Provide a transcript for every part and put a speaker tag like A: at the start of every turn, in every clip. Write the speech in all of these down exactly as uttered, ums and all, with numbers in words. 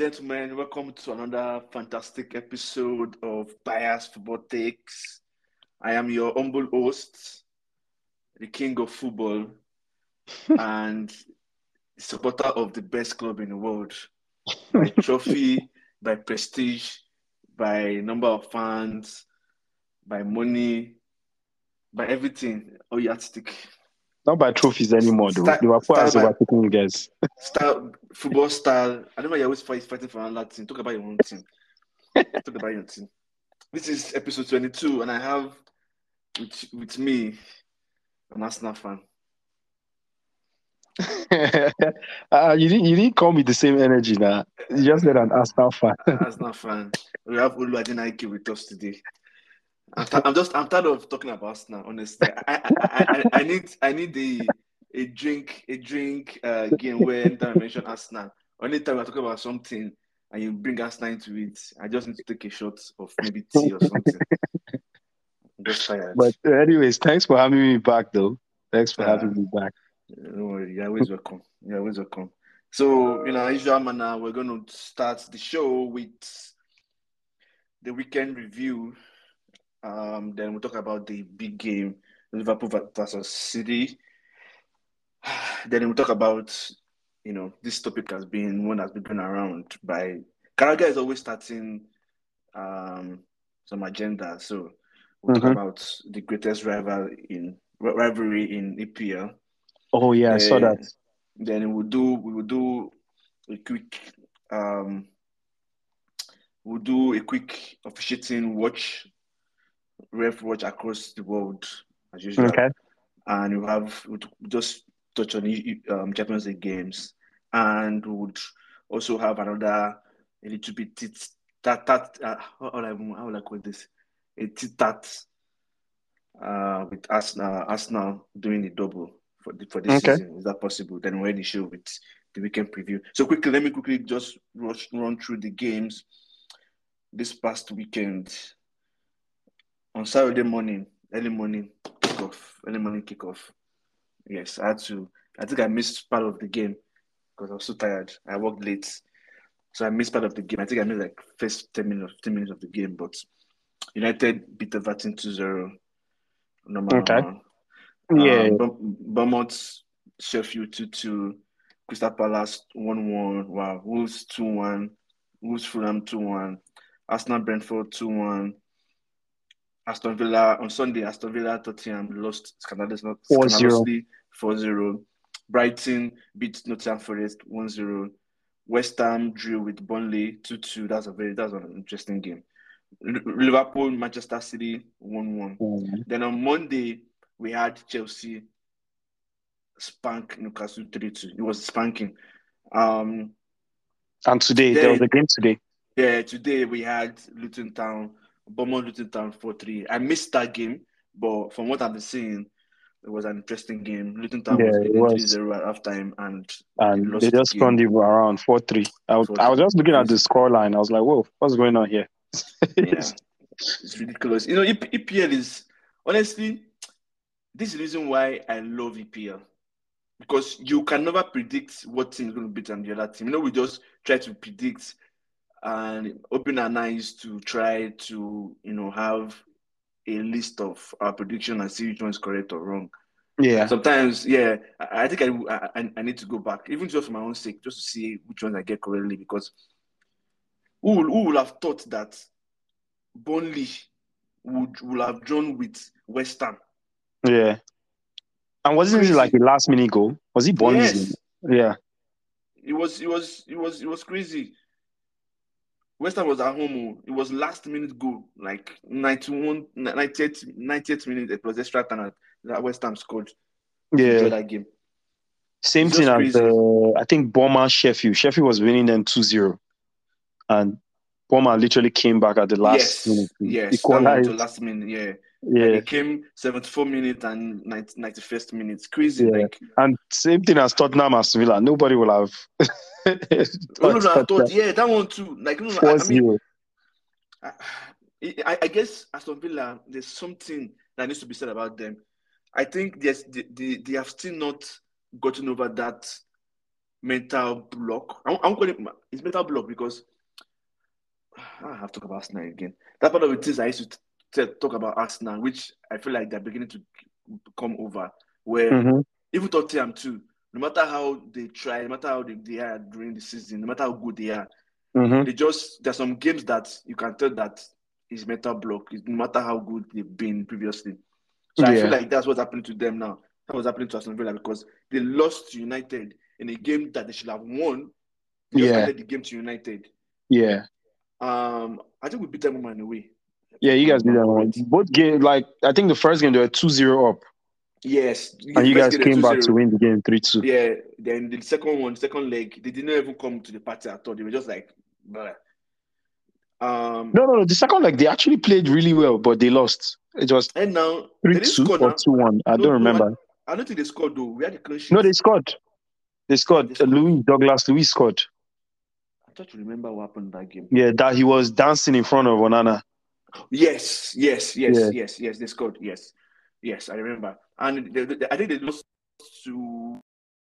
A: gentlemen, welcome to another fantastic episode of Bias Football Takes. I am your humble host, the king of football, and supporter of the best club in the world by trophy, by prestige, by number of fans, by money, by everything. Oh, yardstick.
B: Not by trophies anymore, though.
A: Start,
B: Liverpool
A: start
B: has
A: by
B: overtaken you guys.
A: style, football style. I don't know why you're always fight, fighting for another team. Talk about your own team. Talk about your team. This is episode twenty-two, and I have with, with me an Arsenal fan.
B: uh, you didn't you didn't call me the same energy now. You just said an Arsenal fan.
A: Arsenal fan. We have Olu Adenaike with us today. I'm, t- I'm just I'm tired of talking about Arsenal. Honestly, I I, I, I, I need I need a a drink a drink uh, game where anytime I mention Arsenal, or anytime we're talking about something and you bring Arsenal into it, I just need to take a shot of maybe tea or something. I'm just tired.
B: But uh, anyways, thanks for having me back, though. Thanks for
A: Uh,
B: having me back.
A: don't worry, you're always welcome. You're always welcome. So, you know, as usual manner, we're going to start the show with the weekend review. Um, then we'll talk about the big game, Liverpool versus City. Then we'll talk about, you know, this topic has been one that's been going around by Carragher is always starting um, some agenda. So we'll talk
B: Mm-hmm.
A: about the greatest rival in rivalry in E P L.
B: Oh yeah, I saw that.
A: Then, then we'll do we will do a quick um we'll do a quick officiating watch ref watch across the world as usual.
B: Okay.
A: And we'll have we'll just touch on um, Champions League games, and we would also have another a little bit tit tat tat. Uh, how, how, how will I call this? A tit tat uh, with Arsenal, Arsenal doing the double for the, for this
B: Okay.
A: season. Is that possible? Then we're in the show with the weekend preview. So quickly, let me quickly just rush, run through the games this past weekend. On Saturday morning, early morning kickoff, early morning kickoff. Yes, I had to. I think I missed part of the game because I was so tired. I worked late, so I missed part of the game. I think I missed like first ten minutes, fifteen minutes of the game. But United beat Everton two zero. Normal,
B: Okay.
A: normal.
B: Yeah.
A: Um, Bournemouth, Sheffield two two. Crystal Palace one one. Wow. Wolves two one. Wolves Fulham two one. Arsenal Brentford two one. Aston Villa on Sunday, Aston Villa Tottenham lost scandalously four zero. Brighton beat Nottingham Forest one zero. West Ham drew with Burnley two two. That's a very that's an interesting game. Liverpool Manchester City one one.
B: Mm-hmm.
A: Then on Monday we had Chelsea spank Newcastle three two. It was spanking. Um,
B: and today today there was a game today.
A: Yeah, today we had Luton Town. Bournemouth Luton Town four three. I missed that game, but from what I've been seeing, it was an interesting game. Luton Town
B: yeah,
A: was leading
B: three
A: zero at halftime, and
B: and
A: they lost
B: they just
A: the game
B: turned it around four three. I, was, I was just looking at the scoreline. I was like, whoa, what's going on here?
A: Yeah, it's ridiculous. You know, E P L is, honestly, this is the reason why I love E P L. Because you can never predict what team is going to beat the other team. You know, we just try to predict and open our eyes to try to, you know, have a list of our prediction and see which one is correct or wrong.
B: Yeah.
A: Sometimes, yeah, I, I think I, I I need to go back, even just for my own sake, just to see which ones I get correctly. Because who will, who will have thought that Burnley would will have drawn with West Ham?
B: Yeah. And wasn't it like a last minute goal? Was it Burnley's?
A: Yes.
B: Yeah.
A: It was. It was. It was. It was crazy. West Ham was at home. It was last minute goal, like ninety-one, ninety-eight, ninety-eight minutes. It was extra time that West Ham scored to
B: Yeah.
A: draw that game.
B: Same
A: It's
B: thing
A: just
B: as
A: crazy.
B: the, I think Bournemouth Sheffield. Sheffield was winning them two zero. And Bournemouth literally came back at the last
A: yes,
B: minute.
A: Yes,
B: equalized.
A: that one to last minute, yeah.
B: Yeah.
A: Like it came seventy-four minutes and ninety-first minutes. Crazy.
B: Yeah.
A: Like,
B: and same thing as Tottenham as Villa. Nobody will have
A: thought, have thought, yeah, that one too. Like, you know, I, I mean, I, I, I guess Aston Villa, there's something that needs to be said about them. I think there's, they, they, they have still not gotten over that mental block. I'm, I'm calling it it's mental block because I have to talk about Arsenal again. That's one of the things I used to t- t- talk about Arsenal, which I feel like they're beginning to come over. Where
B: Mm-hmm.
A: even Tottenham too, no matter how they try, no matter how they, they are during the season, no matter how good they are,
B: Mm-hmm.
A: they just there's some games that you can tell that is mental block, no matter how good they've been previously. So I feel
B: Yeah.
A: like that's what's happening to them now. That's what's happening to Aston Villa because they lost to United in a game that they should have won. They just
B: Yeah.
A: handed the game to United.
B: Yeah.
A: Um, I think we beat them home and away.
B: Yeah, you
A: I'm,
B: guys did
A: I'm
B: that one.
A: correct.
B: Both game, like I think the first game they were two zero up,
A: Yes, the
B: and you
A: first
B: guys
A: game they
B: came
A: two
B: back to
A: zero.
B: win the game three two.
A: Yeah, then the second one, second leg, they didn't even come to the party at all. They were just like, blah. Um,
B: No, no, no. The second leg they actually played really well, but they lost. It was
A: and now
B: three
A: they didn't
B: two
A: score
B: or
A: now.
B: two one. I
A: No,
B: don't
A: no, I,
B: remember.
A: I don't think they scored though. We had the clean
B: No,
A: sheet.
B: they scored. They scored.
A: They
B: Uh,
A: scored.
B: Louis Douglas Louis scored.
A: I try to remember what happened in that game.
B: Yeah, that he was dancing in front of Onana.
A: Yes, yes, yes,
B: Yeah.
A: yes, yes. They scored. Yes, yes, I remember. And they, they, I think they lost to.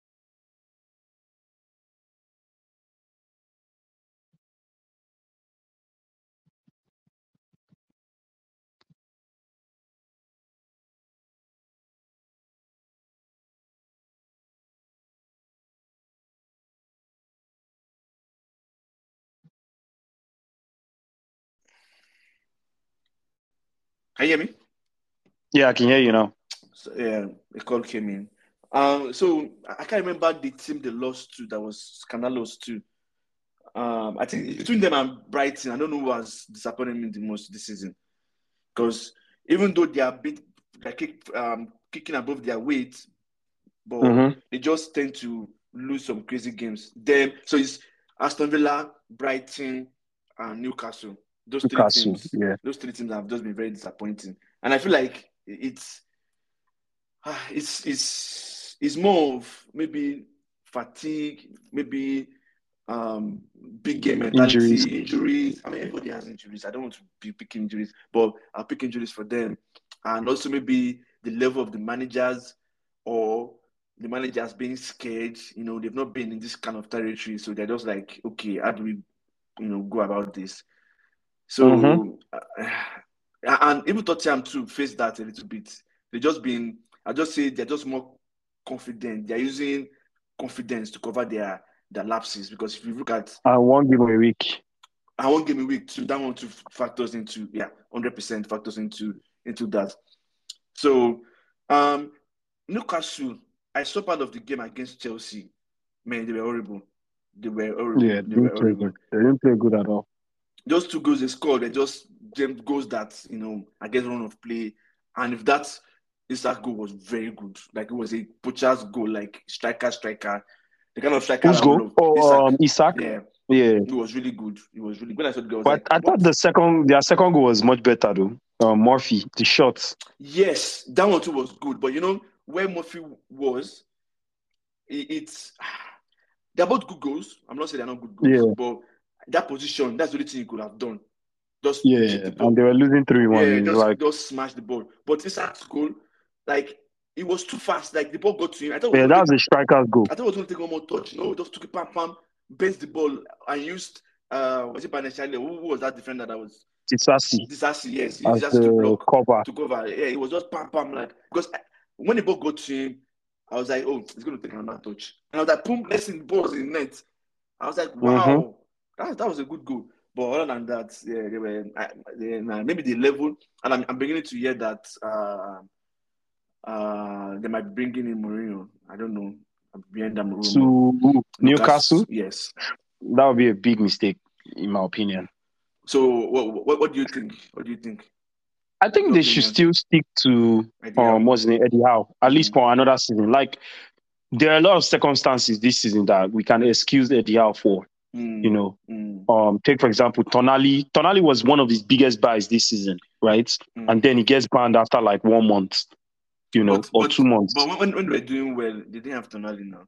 A: Can you hear me?
B: Yeah, I can hear you now.
A: So, yeah, a call came in. Um, so I can't remember the team they lost to. That was Scandalous too. Um, I think between them and Brighton, I don't know who has disappointed me the most this season. Because even though they are bit, they're kick, um, kicking above their weight, but
B: Mm-hmm.
A: they just tend to lose some crazy games. Then so it's Aston Villa, Brighton, and Newcastle. Those three
B: Newcastle.
A: teams,
B: Yeah.
A: those three teams have just been very disappointing. And I feel like it's it's it's it's more of maybe fatigue, maybe um big game
B: Injuries.
A: mentality, injuries. I mean, everybody has injuries. I don't want to be picking injuries, but I'll pick injuries for them. And also maybe the level of the managers or the managers being scared. You know, they've not been in this kind of territory, so they're just like, okay, how do we, you know, go about this?
B: Mm-hmm.
A: So, uh, and even Tottenham too face that a little bit. They just been, I just say they're just more confident. They're using confidence to cover their their lapses because if you look at
B: And one game a week.
A: I won't give me week two, that one two factors into yeah, hundred percent factors into into that. So um Newcastle, I saw part of the game against Chelsea. Man, they were horrible. They were horrible.
B: Yeah, they
A: They were
B: didn't play
A: horrible.
B: good. They didn't play good at all.
A: Those two goals they scored, they just them goals that you know against run of play. And if that Isaac goal was very good, like it was a poacher's goal, like striker, striker, the kind of striker
B: Who's
A: I would
B: goal?
A: love.
B: Oh,
A: Isaac,
B: um, Isak.
A: yeah,
B: Yeah.
A: it was really good. It was really good. When I saw the goal, I was
B: But
A: like,
B: I thought
A: what?
B: the second, their second goal was much better though. Uh, Murphy, the shots.
A: Yes, that one too was good. But you know where Murphy was, it, it's they're both good goals. I'm not saying they're not good goals,
B: Yeah,
A: but that position, that's the only thing you could have done. Just chip
B: yeah,
A: the
B: and they
A: ball.
B: were losing three one.
A: Yeah,
B: It's
A: just
B: like,
A: just smash the ball. But Isak's goal, like it was too fast. Like the ball got to him. I thought it was
B: yeah,
A: going
B: that
A: to
B: was
A: take.
B: a striker's goal.
A: I thought it was going to take one more touch. No, just took it pam pam, bent the ball and used. Uh, was it Banechale? Who, who was that defender that was
B: Tisasi
A: Disasi? Yes,
B: as
A: Disasi to
B: the
A: block
B: cover.
A: to cover. Yeah, it was just pam pam like because when the ball got to him, I was like, oh, it's going to take another touch. And I was like, boom, next thing the ball was in net. I was like,
B: Mm-hmm.
A: wow, that, that was a good goal. But other than that, yeah, they were they, maybe the level, and I'm, I'm beginning to hear that uh, uh, they might be bringing in Mourinho. I don't know. I'm behind that rumor.
B: To
A: Lucas,
B: Newcastle,
A: yes.
B: that would be a big mistake, in my opinion.
A: So, what, what, what do you think? What do you think?
B: I think
A: Your
B: they should
A: opinion?
B: still stick to
A: Eddie
B: um,
A: Howe.
B: what's his name, Eddie Howe, at least
A: Mm.
B: for another season. Like, there are a lot of circumstances this season that we can excuse Eddie Howe for.
A: Mm.
B: You know,
A: Mm.
B: um, take for example, Tonali. Tonali was one of his biggest buys this season, right?
A: Mm.
B: And then he gets banned after like one month, you know,
A: But,
B: or
A: but,
B: two months.
A: but when, when they were doing well, they didn't have Tonali now.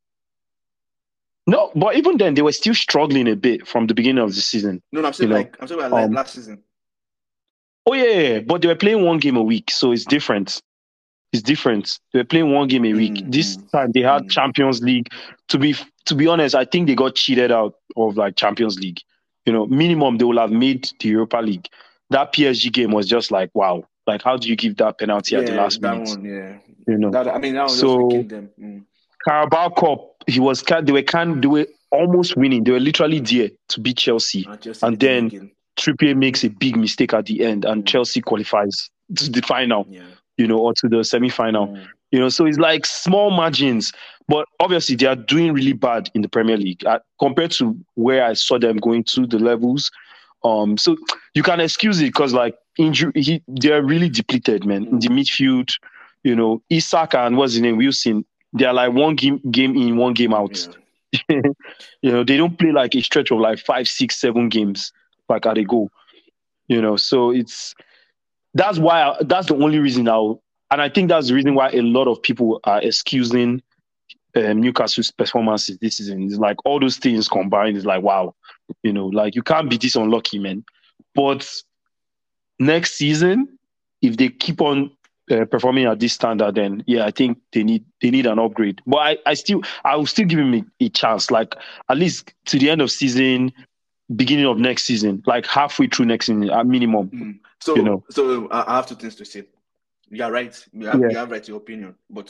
B: No, but even then they were still struggling a bit from the beginning of the season.
A: No, no I'm saying
B: you know?
A: like I'm talking about like
B: um,
A: last season.
B: Oh yeah, yeah, but they were playing one game a week, so it's different. It's different. They were playing one game a week.
A: Mm,
B: This
A: mm,
B: time they had
A: mm.
B: Champions League. To be to be honest, I think they got cheated out of like Champions League. You know, minimum they will have made the Europa League. That P S G game was just like, wow. Like, how do you give that penalty at the
A: Yeah,
B: last
A: that
B: minute?
A: one, yeah.
B: You know.
A: That I mean, that was just
B: So
A: picking them. Mm.
B: Carabao Cup, he was can they were can they were almost winning. They were literally there to beat Chelsea,
A: And Chelsea
B: and
A: beat them
B: then
A: again.
B: Trippier makes a big mistake at the end, and
A: Mm.
B: Chelsea qualifies to the final.
A: Yeah.
B: You know, or to the semi-final.
A: Mm.
B: You know, so it's like small margins, but obviously they are doing really bad in the Premier League uh, compared to where I saw them going to the levels. Um, so you can excuse it because like injury, he, they're really depleted, man.
A: Mm.
B: In the midfield, you know, Isak and what's his name, Wilson, they are like one game game in, one game out.
A: Yeah.
B: You know, they don't play like a stretch of like five, six, seven games like at a go. You know, so it's that's why I, that's the only reason I'll, and I think that's the reason why a lot of people are excusing um, Newcastle's performances this season. It's like all those things combined is like, wow, you know, like you can't be this unlucky, man. But next season, if they keep on uh, performing at this standard, then yeah, I think they need they need an upgrade. But I, I still I will still give him a, a chance, like at least to the end of season, beginning of next season, like halfway through next season at minimum.
A: Mm. So,
B: you know,
A: so I have two things to say. You are right. You have,
B: yeah.
A: you have right to your opinion. But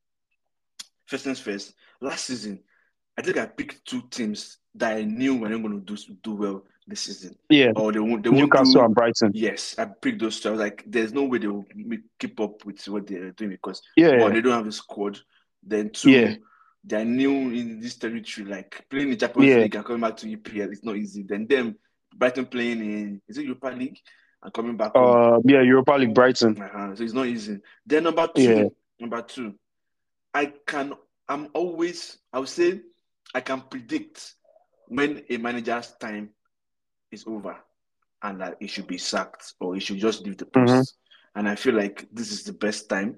A: first things first, last season, I think I picked two teams that I knew were not going to do do well this season.
B: Yeah,
A: or they won't. They won't
B: Newcastle
A: do,
B: and Brighton.
A: Yes, I picked those two. I was like, there's no way they will keep up with what they're doing because
B: yeah,
A: one, they don't have a squad. Then two,
B: yeah.
A: they're new in this territory. Like playing in the Champions
B: yeah.
A: League and coming back to E P L, it's not easy. Then them Brighton playing in is it Europa League and coming back home.
B: Uh, yeah, Europa League, Brighton.
A: Uh-huh. So it's not easy. Then number two,
B: Yeah.
A: number two, I can. I'm always. I would say I can predict when a manager's time is over and that he should be sacked or he should just leave the post. Mm-hmm. And I feel like this is the best time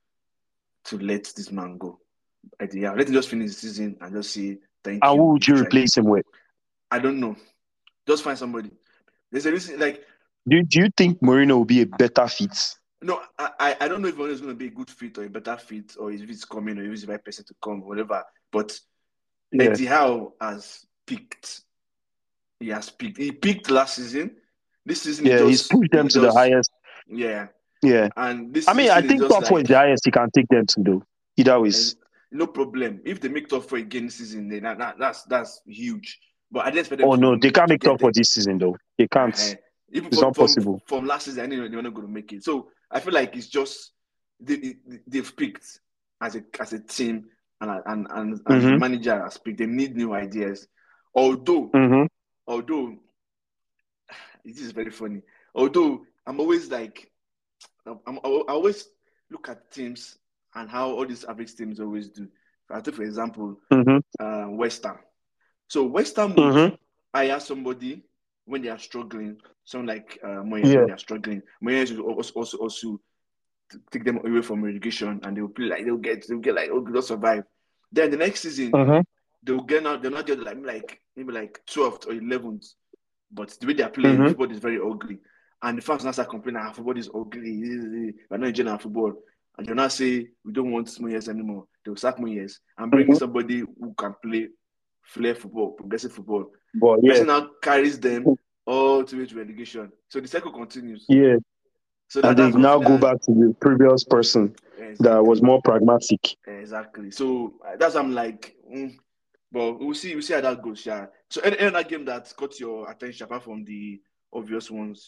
A: to let this man go. Yeah, let him just finish the season and just say thank
B: and
A: you.
B: Who would you replace him with?
A: I don't know. Just find somebody. There's a reason. Like,
B: do do you think Mourinho will be a better fit?
A: No, I I don't know if Mourinho is going to be a good fit or a better fit or if it's coming or if it's the right person to come, whatever. But yeah. Eddie Howe has picked. He has picked. He picked last season. This season,
B: yeah,
A: he just,
B: he's pushed them
A: he
B: to
A: just,
B: the highest.
A: Yeah,
B: yeah.
A: And this.
B: I mean, I think top four like, is the highest he can take them to, though. Either way,
A: no problem. If they make top four again this season, then that, that, that's that's huge. But I didn't expect
B: them. Oh
A: to,
B: no, they can't make top four this season, though. They can't. Uh-huh.
A: Even
B: it's
A: from,
B: not possible.
A: From, from last season, I knew they were not going to make it. So I feel like it's just they, they've picked as a as a team, and and and, and mm-hmm. the manager has picked. They need new ideas. Although,
B: mm-hmm.
A: although this is very funny. Although I'm always like, I'm, I always look at teams and how all these average teams always do. I take for example,
B: mm-hmm.
A: uh, West Ham. So West Ham
B: mm-hmm.
A: would hire somebody when they are struggling, someone like uh, Moyes
B: yeah.
A: when they are struggling. Moyes will also, also also take them away from relegation, and they'll play like they'll get they'll get like oh, they'll survive. Then the next season
B: mm-hmm.
A: they'll get out. They'll not get like like maybe like twelfth or eleventh. But the way they are playing, mm-hmm. football is very ugly. And the fans now start complaining, ah, football is ugly. We're not enjoying our football. And they'll now say, we don't want Moyes anymore. They'll sack Moyes and bring mm-hmm. somebody who can play flair football, progressive football.
B: But
A: yeah.
B: person
A: now carries them all the way to relegation. So the cycle continues.
B: Yeah.
A: So
B: that, and they now go back to the previous person exactly. that was more pragmatic.
A: Exactly. So uh, that's I'm like, mm, but we'll see. We'll see how that goes. Yeah. So any, any other game that caught your attention apart from the obvious ones?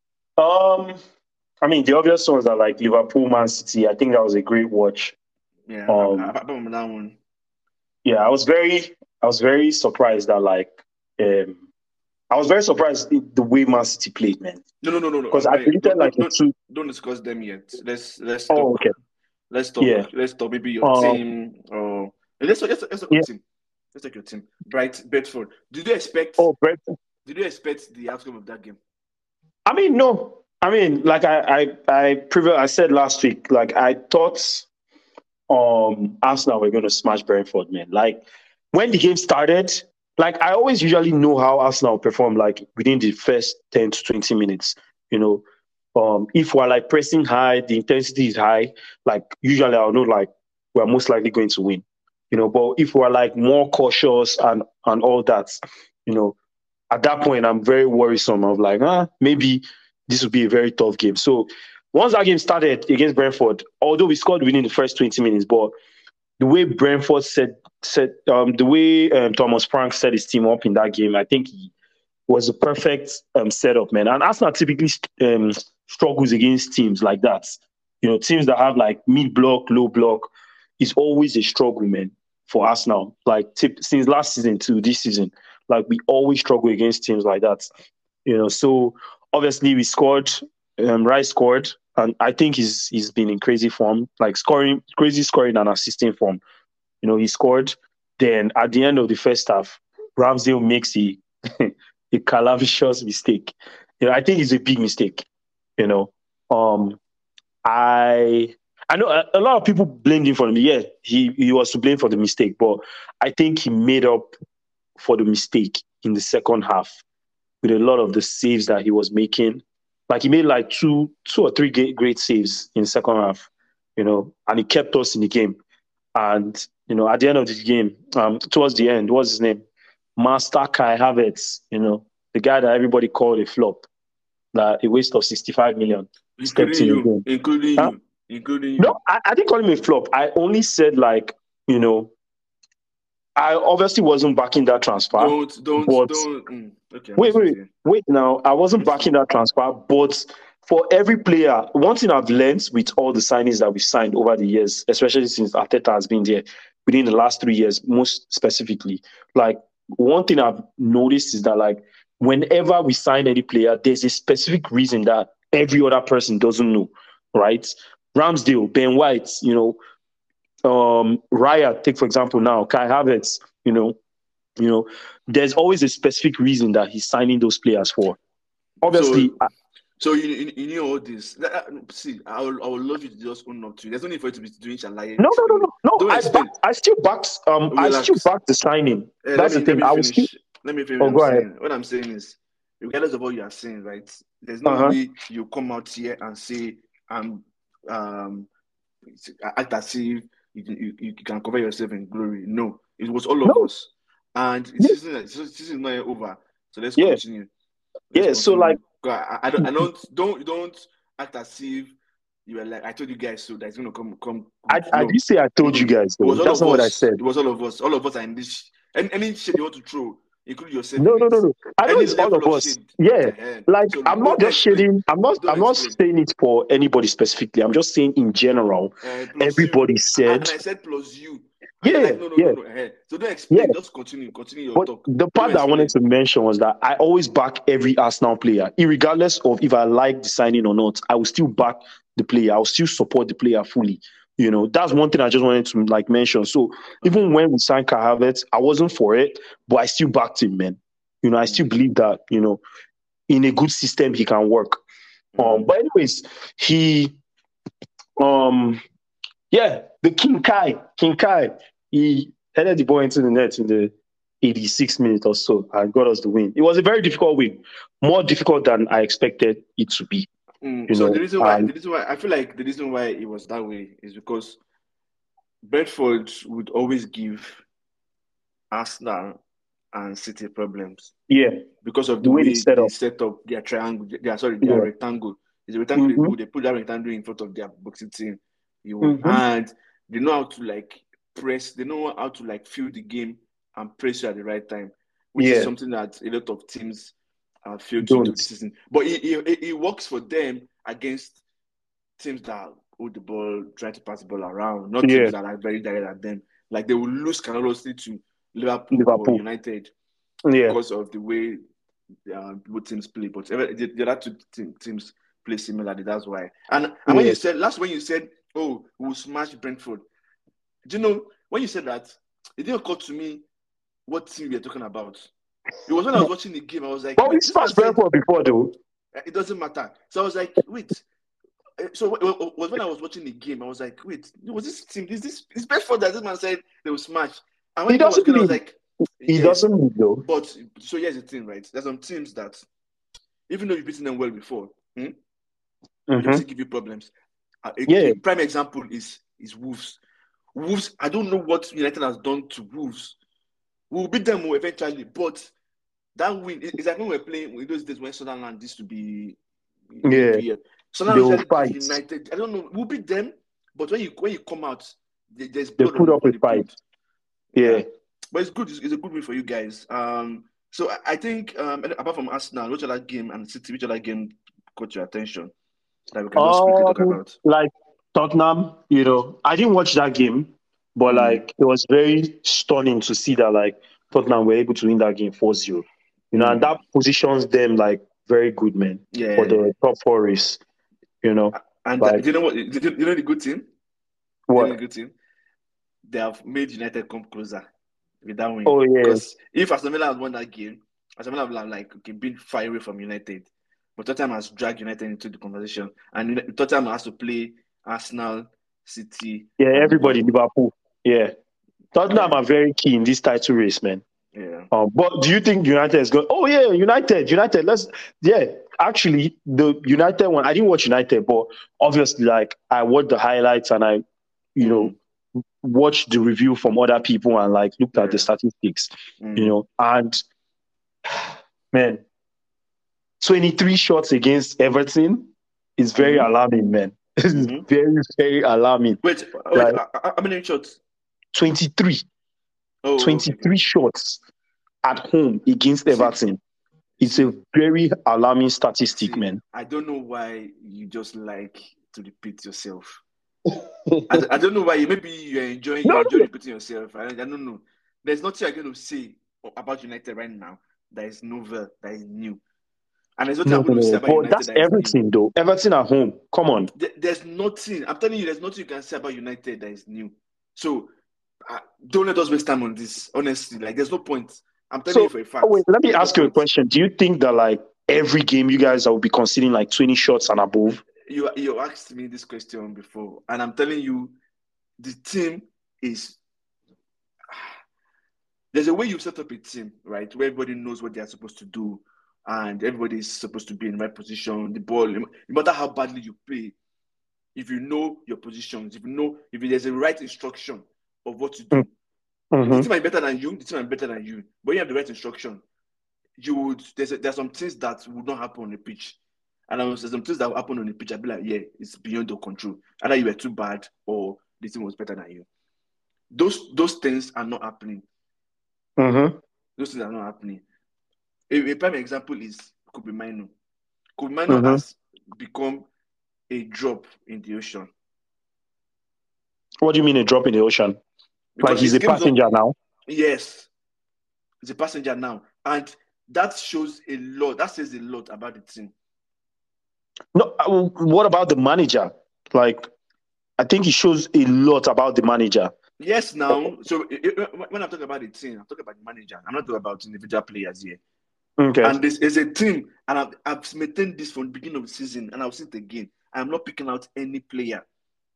B: Um, I mean the obvious ones are like Liverpool, Man City. I think that was a great watch.
A: Yeah. Um, apart from that one.
B: Yeah, I was very, I was very surprised that like, um, I was very surprised the way Man City played, man.
A: No, no, no, no, no.
B: Because I predicted like
A: don't,
B: two.
A: Don't discuss them yet. Let's let's talk.
B: Oh, okay.
A: Let's talk. Yeah. Let's talk. Maybe your um, team or let's let's let's talk yeah. your team. Let's take your team. Bright Bedford. Did you expect?
B: Oh, Bedford.
A: Did you expect the outcome of that game?
B: I mean, no. I mean, like I I I, previ- I said last week, like I thought, um, Arsenal were going to smash Brentford, man. Like when the game started, like I always usually know how Arsenal perform, like within the first ten to twenty minutes, you know. Um, if we're like pressing high, the intensity is high, like usually I'll know like we're most likely going to win. You know, but if we're like more cautious and and all that, you know, at that point I'm very worrisome of like, ah, maybe this will be a very tough game. So once that game started against Brentford, although we scored within the first twenty minutes, but the way Brentford set set um, the way um, Thomas Frank set his team up in that game, I think he was a perfect um, setup, man. And Arsenal typically um, struggles against teams like that. You know, teams that have like mid block, low block is always a struggle, man, for Arsenal. Like tip, since last season to this season, like we always struggle against teams like that. You know, so obviously we scored. Um, Rice scored, and I think he's he's been in crazy form, like scoring, crazy scoring and assisting form. You know, he scored. Then at the end of the first half, Ramsdale makes a a calamitous mistake. You know, I think it's a big mistake. You know, um, I I know a, a lot of people blamed him for me. Yeah, he he was to blame for the mistake, but I think he made up for the mistake in the second half with a lot of the saves that he was making. Like he made like two two or three great saves in the second half, you know, and he kept us in the game. And you know, at the end of the game, um, towards the end, what's his name? Master Kai Havertz, you know, the guy that everybody called a flop, like a waste of sixty-five million.
A: Including you, including huh? you, including you.
B: No, I, I didn't call him a flop. I only said like, you know, I obviously wasn't backing that transfer.
A: Don't, don't,
B: but,
A: don't. Mm, okay,
B: wait, wait, wait. Now, I wasn't backing that transfer, but for every player, one thing I've learned with all the signings that we've signed over the years, especially since Arteta has been there within the last three years, most specifically, like one thing I've noticed is that like whenever we sign any player, there's a specific reason that every other person doesn't know, right? Ramsdale, Ben White, you know, um, Raya, take for example now, Kai Havertz, you know, you know, there's always a specific reason that he's signing those players for. Obviously,
A: so, I, so you, you, you know all this. See, I would, I would love you to just own up to it. There's no need for you to be doing Shalaye.
B: No, no, no, no, no. Don't I, back, I still backed. Um, Relax. I still backed the signing. Uh, That's me, the thing. I was still.
A: Let me finish. Oh, what, I'm saying. what I'm saying is, regardless of what you are saying, right? There's no uh-huh. way you come out here and say, "I'm um, act as if you, you, you can cover yourself in glory." No, it was all of no. us, and this is this is not over. So let's yeah. continue. Let's
B: yeah.
A: Continue.
B: So like,
A: I, I don't, I don't, don't, don't act as if you were like, I told you guys so that's gonna come, come.
B: I, no. I did say I told you guys. Though. That's not
A: us.
B: what I said.
A: It was all of us. All of us are in this. Any, any shit you want to throw, including yourself.
B: No, no, no, no. I know it's all of us. Shade, yeah, like so I'm not just shading. I'm not. I'm not explain. saying it for anybody specifically. I'm just saying in general. Uh, everybody
A: you.
B: said.
A: And I said plus you.
B: Yeah,
A: like, no, no,
B: yeah.
A: No, no, no. So don't explain. Yeah. Just continue. Continue your
B: but
A: talk.
B: The part that I wanted to mention was that I always back every Arsenal player, regardless of if I like the signing or not. I will still back the player. I will still support the player fully. You know, that's one thing I just wanted to like mention. So even when we signed Kai Havertz, I wasn't for it, but I still backed him, man. You know, I still believe that, you know, in a good system he can work. Um, but anyways, he, um, yeah, the King Kai, King Kai, he headed the ball into the net in the eighty-sixth minute or so and got us the win. It was a very difficult win, more difficult than I expected it to be.
A: Mm, so know, the reason why, um, the reason why I feel like the reason why it was that way is because Brentford would always give Arsenal and City problems.
B: Yeah,
A: because of the, the way, way they set, they set up their triangle. They are sorry, their yeah. rectangle. It's a rectangle. Mm-hmm. They, they put that rectangle in front of their boxing team, you know, mm-hmm. and they know how to like press. They know how to like feel the game and press you at the right time, which yeah. is something that a lot of teams uh, failed to do this season. But it, it, it works for them against teams that hold the ball, try to pass the ball around, not yeah. teams that are very direct at them. Like they will lose canously to Liverpool, Liverpool. or United yeah. because of the way uh, both teams play. But the, the other two te- teams play similarly. That's why. And, and yeah. when you said last when you said, "Oh, we'll smash Brentford," do you know when you said that? It didn't occur to me what team we are talking about. It was when I was watching the game. I was like,
B: "But we smashed Brentford before, though."
A: It doesn't matter. So I was like, "Wait." So it was when I was watching the game. I was like, "Wait, was this team? Is this is Brentford that this man said they will smash?" And when
B: he doesn't
A: was, I was like,
B: he yes. doesn't need though.
A: But so here's the thing, right? There's some teams that, even though you've beaten them well before, hmm, They will
B: Mm-hmm.
A: still give you problems. Uh, a,
B: Yeah.
A: a prime example is is Wolves. Wolves, I don't know what United has done to Wolves. We'll beat them eventually, but that win is like when we were playing in those days when Sunderland used to be in the
B: Yeah.
A: E P L.
B: They
A: Sunderland
B: will
A: usually give
B: fight.
A: United. I don't know. We'll beat them, but when you when you come out, there- there's
B: They
A: blood
B: put
A: on,
B: up
A: on
B: a
A: the
B: fight.
A: field.
B: Yeah.
A: Yeah, but it's good. It's, it's a good win for you guys. Um, so I, I think um, apart from Arsenal, which other game and City, which other game caught your attention that we can just quickly talk
B: Um,
A: about?
B: like Tottenham, you know, I didn't watch that game, but
A: Mm,
B: like it was very stunning to see that like Tottenham were able to win that game four zero. You know, and
A: mm,
B: that positions them like very good, man, for
A: yeah,
B: the top four race. You know,
A: and uh,
B: like
A: do you know what? Do you, you know the good thing? Do you know the
B: what?
A: good thing? They have made United come closer with that win.
B: Oh yeah,
A: Because if Aston Villa had won that game, Aston Villa would have like okay, been far away from United. But Tottenham has dragged United into the conversation, and Tottenham has to play Arsenal, City,
B: yeah.
A: and
B: Everybody
A: Liverpool.
B: Liverpool. Yeah, Tottenham
A: Yeah,
B: are very key in this title race, man.
A: yeah.
B: Um, but do you think United is going? Oh yeah, United, United. Let's yeah. Actually, the United one, I didn't watch United, but obviously, like I watched the highlights and I, you know,
A: Mm,
B: watched the review from other people and like looked at the
A: yeah.
B: statistics, you
A: Mm,
B: know, and man, twenty-three shots against Everton is very
A: mm-hmm,
B: alarming, man. This is
A: mm-hmm.
B: very, very alarming.
A: Wait, wait.
B: Like
A: uh, uh, How many shots?
B: twenty-three,
A: Oh, okay, okay.
B: twenty-three shots at home against
A: See,
B: Everton. It's a
A: see,
B: very alarming statistic,
A: see.
B: man.
A: I don't know why you just like to repeat yourself. I, I don't know why. Maybe you're enjoying
B: No,
A: you
B: no,
A: enjoy
B: no,
A: repeating yourself. I, I don't know. There's nothing I'm going to say about United right now that is novel, that is new, and there's nothing
B: no,
A: I'm
B: no,
A: going to say
B: no.
A: about
B: But
A: United
B: that's
A: that is new.
B: Everton, though. Everton at home. Come on.
A: There, there's nothing. I'm telling you, there's nothing you can say about United that is new. So uh, don't let us waste time on this. Honestly, like there's no point. I'm telling you
B: So,
A: for a
B: oh,
A: fact.
B: wait, let me
A: There's no
B: ask you a
A: point.
B: question. Do you think that, like, every game you guys will be conceding like twenty shots and above?
A: You you asked me this question before, and I'm telling you, the team is. There's a way you set up a team, right, where everybody knows what they're supposed to do, and everybody is supposed to be in the right position. The ball, no matter how badly you play, if you know your positions, if you know if there's a right instruction of what to do, the team
B: Mm-hmm.
A: might be better than you. The team might be better than you, but you have the right instruction. You would there's a, there's some things that would not happen on the pitch, and there's some things that will happen on the pitch. I'd be like, yeah, it's beyond your control. Either you were too bad or the team was better than you. Those those things are not happening.
B: Mm-hmm.
A: Those things are not happening. A, a prime example is Kobe Mino. Kobe Mino
B: Mm-hmm.
A: has become a drop in the ocean
B: What do you mean a drop in the ocean? Like
A: because
B: he's
A: his
B: a
A: game is not.
B: passenger now?
A: Yes, he's a passenger now, and that shows a lot. That says a lot about the team.
B: No, uh, what about the manager? Like, I think it shows a lot about the manager.
A: Yes, now. So it, it, when I'm talking about the team, I'm talking about the manager. I'm not talking about individual players here.
B: Okay.
A: And this is a team, and I've, I've maintained this from the beginning of the season, and I'll say it again. I am not picking out any player.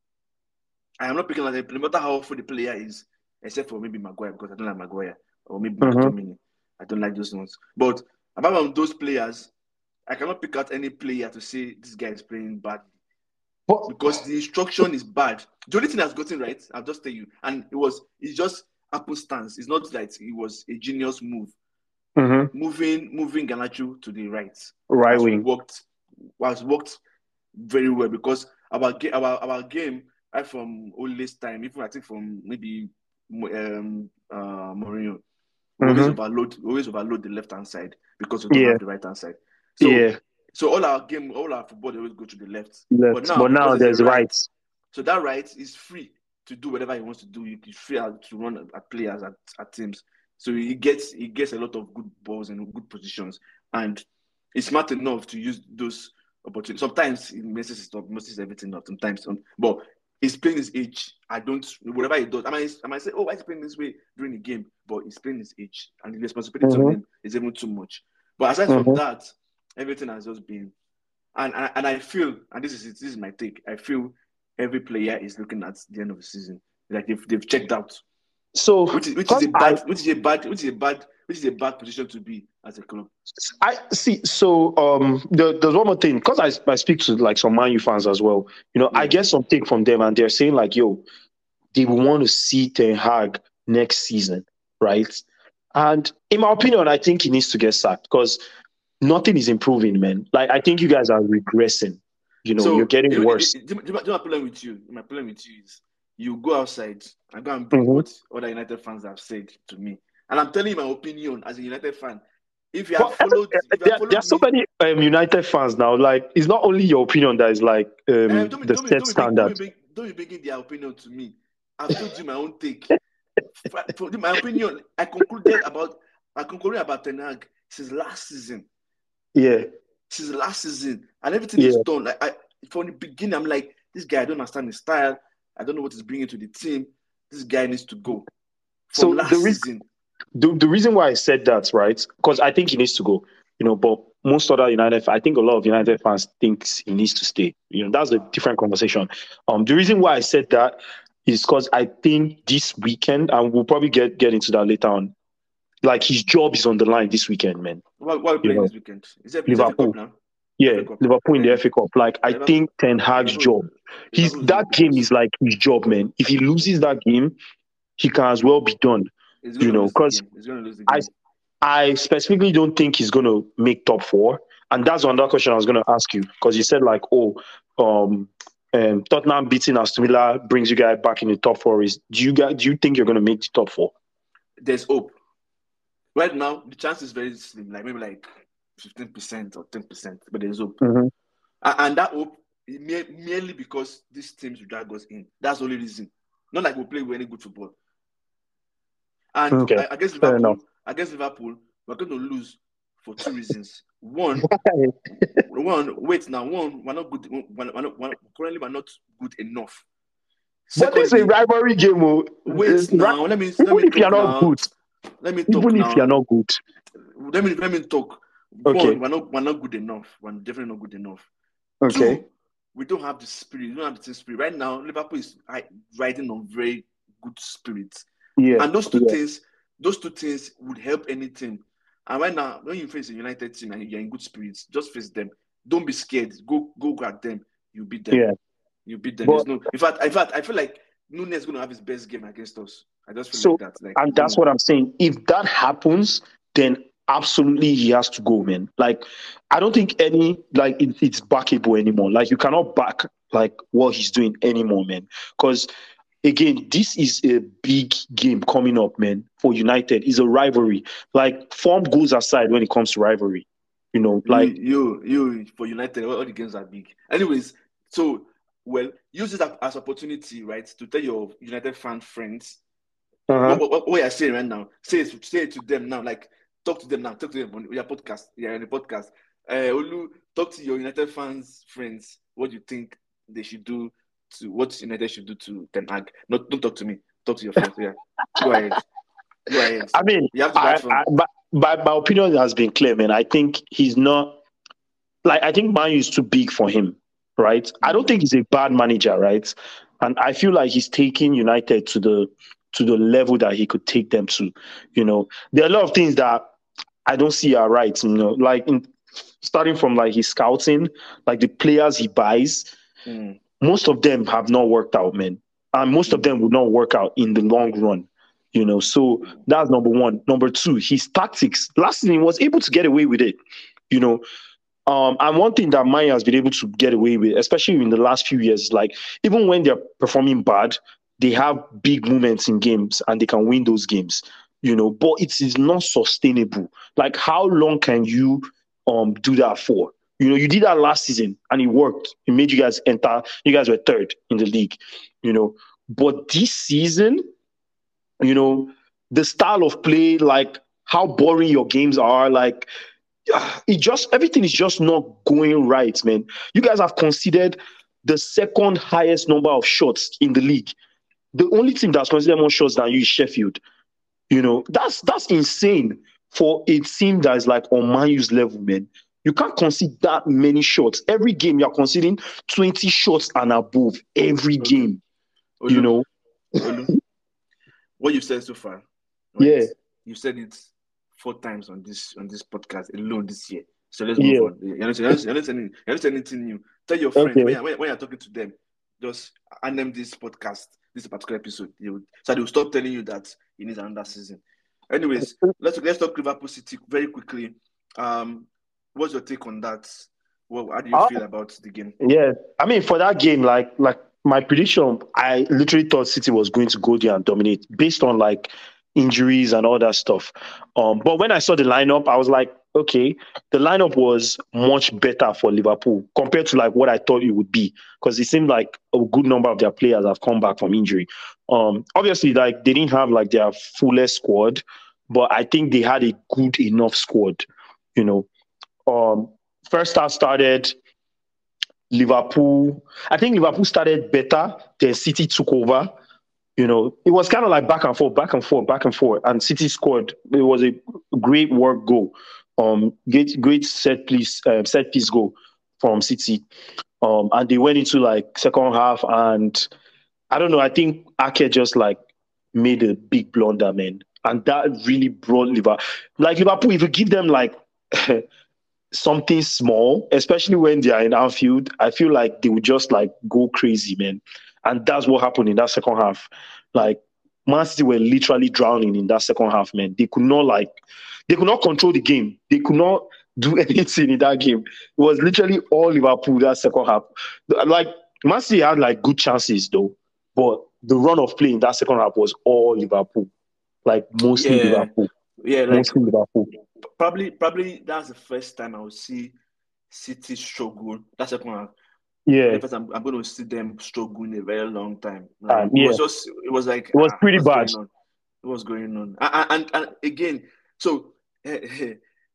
A: I am not picking out any player, no matter how awful the player is, except for maybe Maguire, because I don't like Maguire, or maybe
B: Mm-hmm.
A: McTominay. I don't like those ones. But apart from those players, I cannot pick out any player to say this guy is playing badly
B: But,
A: because the instruction is bad. The only thing I've gotten right, I'll just tell you, and it was it's just happenstance. It's not like it was a genius move.
B: mm-hmm.
A: Moving moving Garnacho to the right
B: Right
A: has
B: wing.
A: worked has worked very well because our ga- our our game right from Ole's time, even I think from maybe um uh Mourinho, we always
B: Mm-hmm.
A: overload we always overload the left hand side because we don't
B: Yeah.
A: have the right hand side. So
B: Yeah.
A: so all our game, all our football, they always go to the left. But
B: Left.
A: now
B: But
A: because
B: now
A: there's a
B: there's
A: right,
B: right.
A: so that right is free to do whatever he wants to do. He's free to run at players at, at teams. So he gets he gets a lot of good balls and good positions, and he's smart enough to use those opportunities. Sometimes he messes it up, messes everything up. Sometimes, um, but he's playing his age. I don't whatever he does. I might I might say, oh, why is he playing this way during the game? But he's playing his age, and the responsibility on
B: Mm-hmm.
A: him is even too much. But aside from
B: Mm-hmm.
A: that, everything has just been, and and, and I feel, and this is this is my take. I feel every player is looking at the end of the season like they've they've checked out,
B: So,
A: which is which is
B: because
A: a
B: I
A: bad which is a bad which is a bad which is a bad position to be as a club.
B: I see. So um, there, there's one more thing because I, I speak to like some Man U fans as well. You know,
A: Yeah.
B: I get something from them, and they're saying like, "Yo, they want to see Ten Hag next season, right?" And in my opinion, I think he needs to get sacked because nothing is improving, man. Like I think you guys are regressing. You know,
A: So
B: you're getting
A: you know,
B: worse.
A: the- the- the- the- my problem with you, my problem with you is you go outside and go and bring
B: Mhm.
A: what other United fans have said to me, and I'm telling you my opinion as a United fan. If you
B: But
A: have followed, if you
B: there,
A: have
B: there
A: followed
B: are so
A: me,
B: many um, United fans now. Like it's not only your opinion that is like
A: eh,
B: um,
A: don't be,
B: the
A: don't be,
B: set
A: don't be, bring, don't be,
B: standard.
A: bring, don't be bringing their opinion to me. I've told you my own take. For, for my opinion, I concluded about, I concluded about Ten Hag since last season.
B: Yeah,
A: Since last season, and everything
B: yeah.
A: is done. Like I, from the beginning, I'm like, this guy, I don't understand his style. I don't know what he's bringing to the team. This guy needs to go. From
B: So
A: last
B: the reason
A: season,
B: the, the reason why I said that, right? Because I think he needs to go. You know, but most other United, I think a lot of United fans thinks he needs to stay. You know, that's a different conversation. Um, the reason why I said that is because I think this weekend, and we'll probably get get into that later on. Like his job is on the line this weekend, man.
A: what, what are we
B: You
A: playing
B: know,
A: this weekend? Is it, is it F A
B: Liverpool.
A: Cup now?
B: Yeah,
A: F A Cup.
B: Liverpool in the
A: Eh,
B: F A Cup. Like I
A: Liverpool,
B: think Ten Hag's
A: Liverpool,
B: job, he's
A: Liverpool is
B: that
A: the
B: game
A: boss.
B: is like his job, man. If he loses that game, he can as well be done.
A: He's
B: You
A: going to
B: know,
A: lose the
B: because
A: game. He's going to lose the
B: I
A: game.
B: I specifically don't think he's going to make top four. And that's another question I was going to ask you because you said like, oh, um, um, Tottenham beating Aston Villa brings you guys back in the top four. Is do you guys do you think you're going to make the top four?
A: There's hope. Right now, the chance is very slim, like maybe like fifteen percent or ten percent, but there's hope.
B: Mm-hmm.
A: And, and that hope is mere, merely because these teams will drag us in. That's the only reason. Not like we play with any good football. And
B: Okay,
A: against
B: fair
A: Liverpool,
B: enough.
A: against Liverpool, we're going to lose for two reasons. One, one, wait now. One, we're not good. We're, we're not, we're, currently, we're not good enough.
B: But this is a
A: Secondly,
B: rivalry game. Oh.
A: wait
B: It's right.
A: now. Let me let
B: Even
A: me
B: if you're
A: talk
B: not
A: now.
B: good,
A: Let me talk
B: even if you're
A: now.
B: not good,
A: Let me let me talk.
B: okay,
A: One, we're not we're not good enough. We're definitely not good enough.
B: okay,
A: Two, we don't have the spirit. We don't have the team spirit. Right now, Liverpool is riding on very good spirits.
B: yeah,
A: And those two
B: yeah.
A: things, those two things would help any team. And right now, when you face a United team and you're in good spirits, just face them. Don't be scared. Go go at them. You beat them.
B: Yeah.
A: You beat them.
B: But
A: There's no. In fact, in fact, I feel like Nunes is going to have his best game against us. I just feel
B: so,
A: like that. Like,
B: and that's
A: boom.
B: what I'm saying. If that happens, then absolutely he has to go, man. Like, I don't think any like it, it's backable anymore. Like, you cannot back like what he's doing anymore, man. Because again, this is a big game coming up, man. For United, it's a rivalry. Like, form goes aside when it comes to rivalry. You know, like
A: you, you, you for United, all, all the games are big. Anyways, so well, use it as opportunity, right, to tell your United fan friends
B: uh-huh.
A: what, what, what you're saying right now. Say it, say it to them now. Like, talk to them now. Talk to them on your podcast. Yeah, on the podcast. Uh, Olu, talk to your United fans friends. What you think they should do to what United should do to Ten Hag? Not, don't talk to me. Talk to your friends. Yeah, go ahead. Go ahead.
B: I mean,
A: you have to
B: I,
A: back from.
B: I, my, my, my opinion has been clear, man. I think he's not like I think Man U is too big for him, right? Mm-hmm. I don't think he's a bad manager, right? And I feel like he's taking United to the to the level that he could take them to. You know, there are a lot of things that I don't see are right. You know, like in, starting from like his scouting, like the players he buys, mm. most of them have not worked out, man, and most mm. of them will not work out in the long run. You know, so that's number one. Number two, his tactics. Last season, he was able to get away with it. You know, um, and one thing that Maya has been able to get away with, especially in the last few years, like even when they're performing bad, they have big moments in games and they can win those games. You know, but it is not sustainable. Like, how long can you um do that for? You know, you did that last season and it worked. It made you guys enter. You guys were third in the league. You know, but this season, you know, the style of play, like how boring your games are, like it just everything is just not going right, man. You guys have conceded the second highest number of shots in the league. The only team that's considered more shots than you is Sheffield. You know, that's that's insane for a team that is like on Man U's level, man. You can't concede that many shots. Every game you're conceding twenty shots and above every okay. game. Olu, you know.
A: Olu, what you said so far, right?
B: Yeah.
A: You said it four times on this on this podcast alone this year. So let's move
B: Yeah.
A: on. You're not, you're not, you're not, saying, you're not saying anything new. Tell your friends
B: Okay.
A: when, you're, when you're talking to them, just hand them this podcast, this particular episode. They would, so they will stop telling you that you need another season. Anyways, let's let's talk Liverpool City very quickly. Um, what's your take on that? What how do you
B: Uh,
A: feel about the game?
B: Yeah, I mean, for that game, like like my prediction, I literally thought City was going to go there and dominate based on like injuries and all that stuff. Um, but when I saw the lineup, I was like, okay, the lineup was much better for Liverpool compared to like what I thought it would be, because it seemed like a good number of their players have come back from injury. Um, obviously, like they didn't have like their fullest squad, but I think they had a good enough squad. You know, um, first half started. Liverpool, I think Liverpool started better, then City took over. You know, it was kind of like back and forth, back and forth, back and forth, and City scored. It was a great work goal, um, great, great set piece, uh, set piece goal from City, um, and they went into like second half, and I don't know. I think Ake just like made a big blunder, man, and that really brought Liverpool. Like Liverpool, if you give them like something small, especially when they are in Anfield, I feel like they would just like go crazy, man. And that's what happened in that second half. Like Man City were literally drowning in that second half, man. They could not like, they could not control the game. They could not do anything in that game. It was literally all Liverpool that second half. Like Man City had like good chances though, but the run of play in that second half was all Liverpool. Like mostly
A: Yeah,
B: Liverpool.
A: yeah, like
B: Mostly Liverpool.
A: probably probably that's the first time I will see City struggle. That second half.
B: Yeah.
A: The first time I'm going to see them struggle in a very long time. Like,
B: Um,
A: it
B: yeah.
A: was just, it was like,
B: It was
A: ah,
B: pretty
A: what's
B: bad.
A: going on? What's going on? And, and, and again, so eh, eh,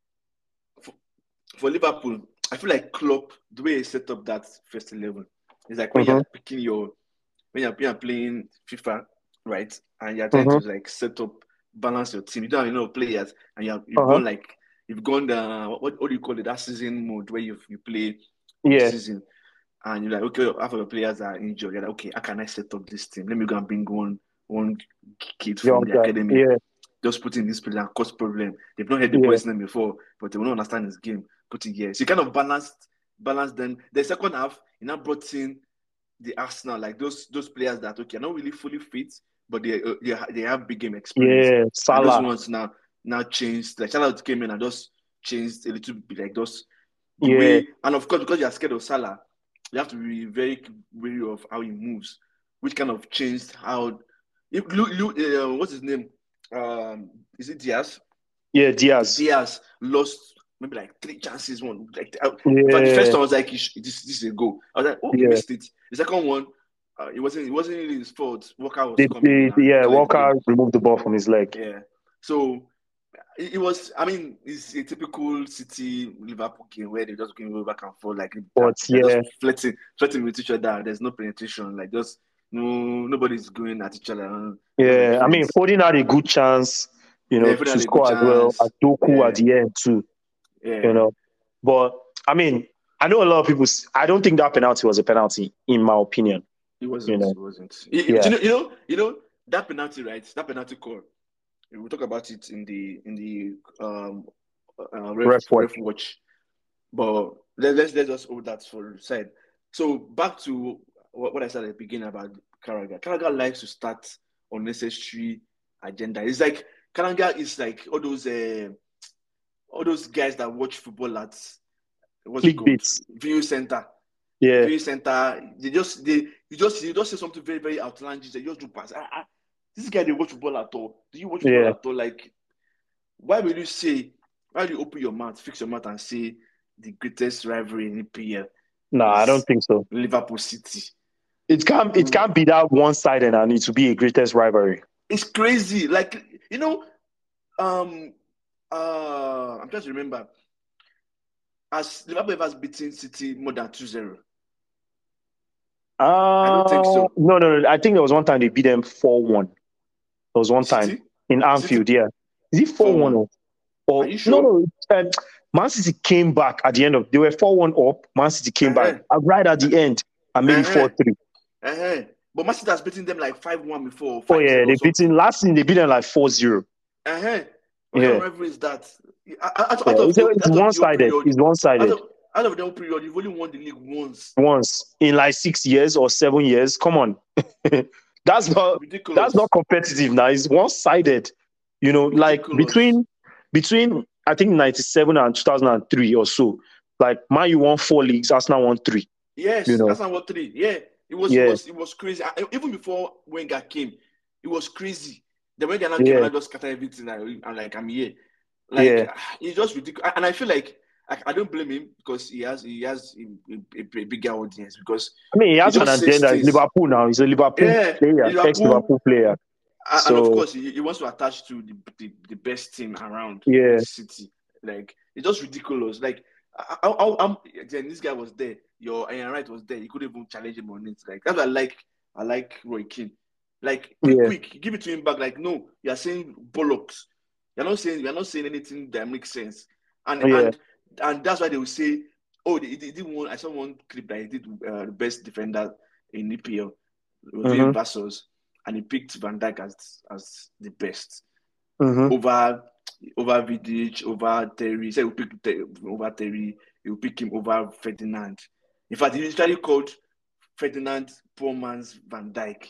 A: for, for Liverpool, I feel like Klopp, the way he set up that first eleven, is like when
B: Mhm.
A: you're picking your, when you're, you're playing FIFA, right? And you're trying
B: Mhm.
A: to like set up, balance your team. You don't have enough players, and you're, you've
B: Uh-huh.
A: gone like, you've gone the, what, what do you call it? That season mode where you you play
B: Yeah.
A: season. And you're like, okay, half of the players are injured. You're like, okay, how can I set up this team? Let me go and bring one one kid from
B: Young
A: the
B: guy.
A: academy.
B: Yeah.
A: Just put in this player and cause problem. They've not heard the
B: Yeah.
A: boy's name before, but they will not understand his game. Put it here. So you kind of balanced, balanced them. The second half, you now brought in the Arsenal, like those those players that okay, are not really fully fit, but they uh, they, they have big game experience.
B: Yeah.
A: And those
B: Salah.
A: ones now now changed. Like Salah came in and just changed a little bit, like those the
B: Yeah.
A: way. And of course, because you are scared of Salah, you have to be very wary of how he moves, which kind of changed how. If, Lu, Lu, uh, what's his name? Um, is it Diaz?
B: Yeah. Diaz.
A: Diaz lost maybe like three chances. One like uh,
B: Yeah.
A: in fact, the first one was like this, this is a goal. I was like, oh, he
B: Yeah.
A: missed it. The second one, uh, it wasn't it wasn't really his fault. Walker was
B: They,
A: coming
B: they,
A: in and
B: yeah.
A: cleared the
B: Walker
A: game.
B: removed the ball from his leg.
A: Yeah, so it, it was. I mean, it's a typical City Liverpool game where they just going back and forth, like
B: But
A: they're
B: yeah.
A: just flirting, flirting with each other. There's no penetration, like just no nobody's going at each other.
B: Yeah. I mean, Foden had a good chance, you know,
A: Yeah, Foden
B: to
A: had a
B: score
A: good
B: as well.
A: chance.
B: At Doku
A: Yeah.
B: at the end too.
A: Yeah.
B: You know, but I mean, I know a lot of people. s- I don't think that penalty was a penalty, in my opinion.
A: It wasn't.
B: You know.
A: It wasn't. It-
B: Yeah.
A: You know. You know. You know that penalty, right? That penalty call. We'll talk about it in the in the um uh, ref,
B: Ref watch.
A: ref watch. But let, let's let's just hold that for the side. So back to what, what I said at the beginning about Carragher. Carragher likes to start unnecessary agenda. It's like Carragher is like all those uh, all those guys that watch football at what's it called?
B: Clickbaits.
A: View Center.
B: Yeah.
A: View Center. They just they you just you just say something very very outlandish. They just do pass. Ah, ah, this guy they watch football at all? Do you watch football
B: Yeah.
A: at all? Like, why will you say? Why do you open your mouth, fix your mouth, and say the greatest rivalry in E P L?
B: No, I don't think so.
A: Liverpool City.
B: It can't. It can't be that one-sided, and it to be a greatest rivalry.
A: It's crazy. Like you know, um, uh, I'm trying to remember. Has Liverpool ever beaten City more than two zero?
B: Uh,
A: I don't think so.
B: No, no, no. I think there was one time they beat them four one. There was one
A: City?
B: time in Anfield.
A: City?
B: Yeah. Is it four one or? or
A: Are you sure?
B: No, no. Um, Man City came back at the end of. They were four one up. Man City came
A: Uh-huh.
B: back uh, right at the end and made it
A: Uh-huh.
B: four three.
A: Uh-huh. But Man City has beaten them like five one before.
B: Oh yeah, they beat in last season. They beat them like four zero.
A: Uh-huh. What kind of
B: Yeah.
A: rivalry is that? Out,
B: Yeah.
A: out of
B: It's,
A: the
B: it's
A: out of the whole
B: one-sided.
A: period,
B: It's
A: out
B: one-sided.
A: of out of the whole period, you've only won the league once.
B: Once in like six years or seven years. Come on. that's not that's
A: Ridiculous.
B: not competitive now. It's one-sided. You know, like
A: Ridiculous.
B: between between I think ninety-seven and two thousand three or so. Like Man U won four leagues, Arsenal won three. You
A: Yes,
B: know.
A: that's not what three. Yeah, it was it
B: Yeah.
A: was it was crazy. I, even before Wenger came, it was crazy. The Wenger now came
B: Yeah.
A: and I just scatter everything. And I'm like, I'm here. Like
B: Yeah.
A: it's just ridiculous. And I feel like I, I don't blame him because he has he has a, a, a bigger audience because
B: I mean, he
A: he
B: has an
A: just says
B: agenda. It's
A: things.
B: Liverpool now. He's a Liverpool
A: Yeah,
B: player,
A: Liverpool,
B: ex-Liverpool player.
A: and of
B: So
A: course he, he wants to attach to the, the, the best team around,
B: yeah,
A: which is City. Like it's just ridiculous. Like I, I, I, I'm, then this guy was there. Your Ian Wright was there. You couldn't even challenge him on it. Like that's what I like. I like Roy Keane. Like quick,
B: yeah,
A: quick, give it to him back. Like no, you are saying bollocks. You're not saying you're not saying anything that makes sense. And
B: yeah.
A: and and that's why they will say, oh, they, they did one. I saw one clip that he did uh, the best defender in E P L. It was
B: Mm-hmm.
A: doing Versus, and he picked Van Dijk as as the best
B: Mm-hmm.
A: over over Vidic, over Terry. He said he would pick Ter- over Terry. He would pick him over Ferdinand. In fact, he literally called Ferdinand poor man's Van Dijk.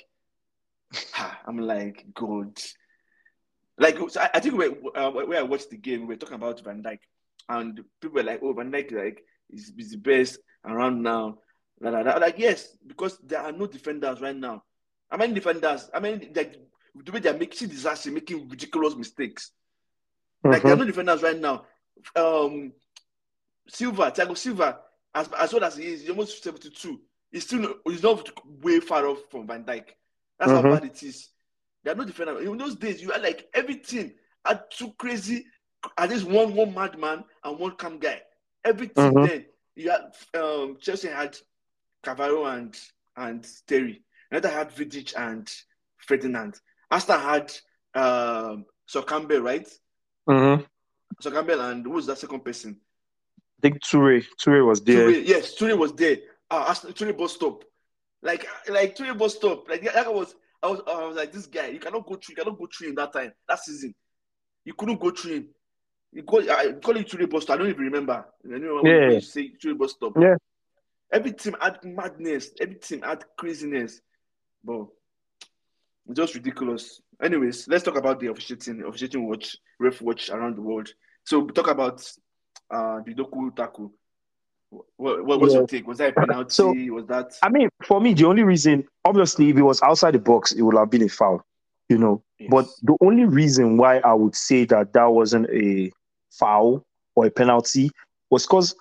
A: I'm like, God. Like I, I think when, uh, when I watched the game, we were talking about Van Dijk, and people were like, "Oh, Van Dijk like is, is the best around now." Like yes, because there are no defenders right now. How many defenders? I mean, like the way they're making disaster, making ridiculous mistakes. Like
B: Mm-hmm.
A: there are no defenders right now. Um, Silva, Thiago Silva, as as well as he is, he's almost seventy-two. He's still he's not way far off from Van Dijk. That's
B: Mm-hmm.
A: how bad it is. There are no defenders. In those days, you had like everything had two crazy, at least one one madman and one calm guy. Everything
B: Mm-hmm.
A: then you had um, Chelsea had Cavaro and and Terry. Another had Vidic and Ferdinand. Aston had um, Sir Campbell, right?
B: Mm-hmm.
A: Sir Campbell and who was that second person?
B: I think Toure. Toure was there.
A: Toure, yes, Toure was there. Uh, Aston, Toure bus stop. Like like Toure bus stop. Like that was. I was, I was like, this guy, you cannot go through, you cannot go through him that time, that season. You couldn't go through him. You call, I call it Toure bus stop. I don't even remember. I don't remember
B: Yeah.
A: when you say Toure bus stop.
B: Yeah.
A: Every team had madness. Every team had craziness. But it's just ridiculous. Anyways, let's talk about the officiating, officiating watch, ref watch around the world. So we talk about uh, the Doku Taku. What, what was
B: Yeah.
A: your take? Was that a penalty?
B: So,
A: was that?
B: I mean, for me, the only reason, obviously, if it was outside the box, it would have been a foul, you know.
A: Yes.
B: But the only reason why I would say that that wasn't a foul or a penalty was because,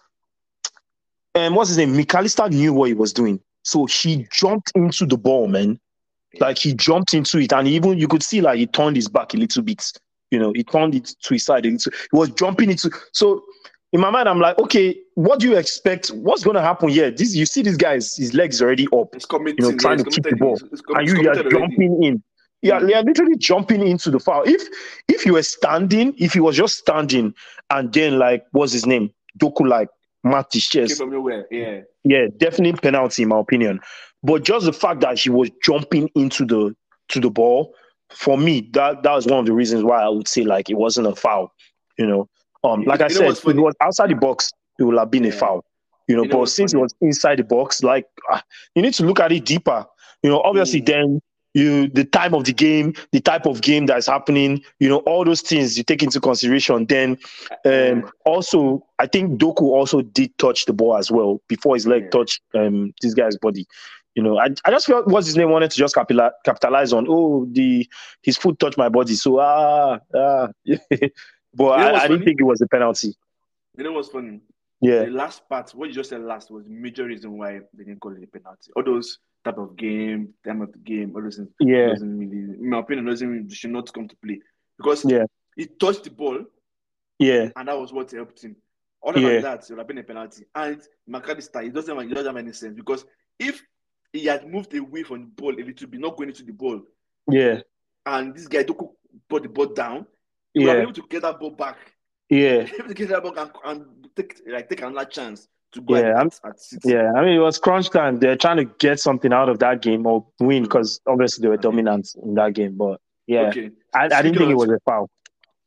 B: um, what's his name? McAllister knew what he was doing. So he jumped into the ball, man. Yeah. Like he jumped into it. And even you could see like he turned his back a little bit. You know, he turned it to his side a little. He was jumping into. So in my mind, I'm like, okay, what do you expect? What's going to happen here? This, you see this guy, his legs already up.
A: It's committing,
B: you know, trying
A: yeah,
B: to keep the ball.
A: It's, it's,
B: and
A: it's
B: you are jumping already. in. Yeah, mm. They are literally jumping into the foul. If if you were standing, if he was just standing, and then like, what's his name? Doku like marked his chest.
A: Came from nowhere, yeah.
B: Yeah, definitely penalty in my opinion. But just the fact that he was jumping into the to the ball, for me, that that was one of the reasons why I would say like it wasn't a foul. You know, um, like
A: you
B: I said, if it was outside the box, it would have been yeah. a foul. You know, you know but since funny? It was inside the box, like uh, you need to look at it deeper. You know, obviously, mm. then you the time of the game, the type of game that's happening, you know, all those things you take into consideration. Then, um, uh, also, I think Doku also did touch the ball as well before his leg yeah. touched um, this guy's body. You know, I, I just felt what's his name wanted to just capitalize, capitalize on. Oh, the his foot touched my body, so ah ah. but you know I, I didn't think it was a penalty.
A: You know what's funny?
B: Yeah.
A: The last part, what you just said last, was the major reason why they didn't call it a penalty. All those type of game, time of the game, all those things.
B: Yeah.
A: Doesn't really, in my opinion, doesn't really, should not come to play because
B: yeah.
A: he touched the ball.
B: Yeah.
A: And that was what helped him. Other yeah. than that, it would have been a penalty. And McAllister, it doesn't, it doesn't have any sense because if he had moved away from the ball a little bit, not going into the ball.
B: Yeah.
A: And this guy took put the ball down. He
B: yeah.
A: would have been able to get that ball back.
B: Yeah.
A: Able to get that ball and, and take like take another chance to go
B: yeah.
A: at, at City.
B: Yeah. I mean, it was crunch time. They're trying to get something out of that game or win because obviously they were okay. dominant in that game. But yeah, okay. I, I didn't think of, it was a foul.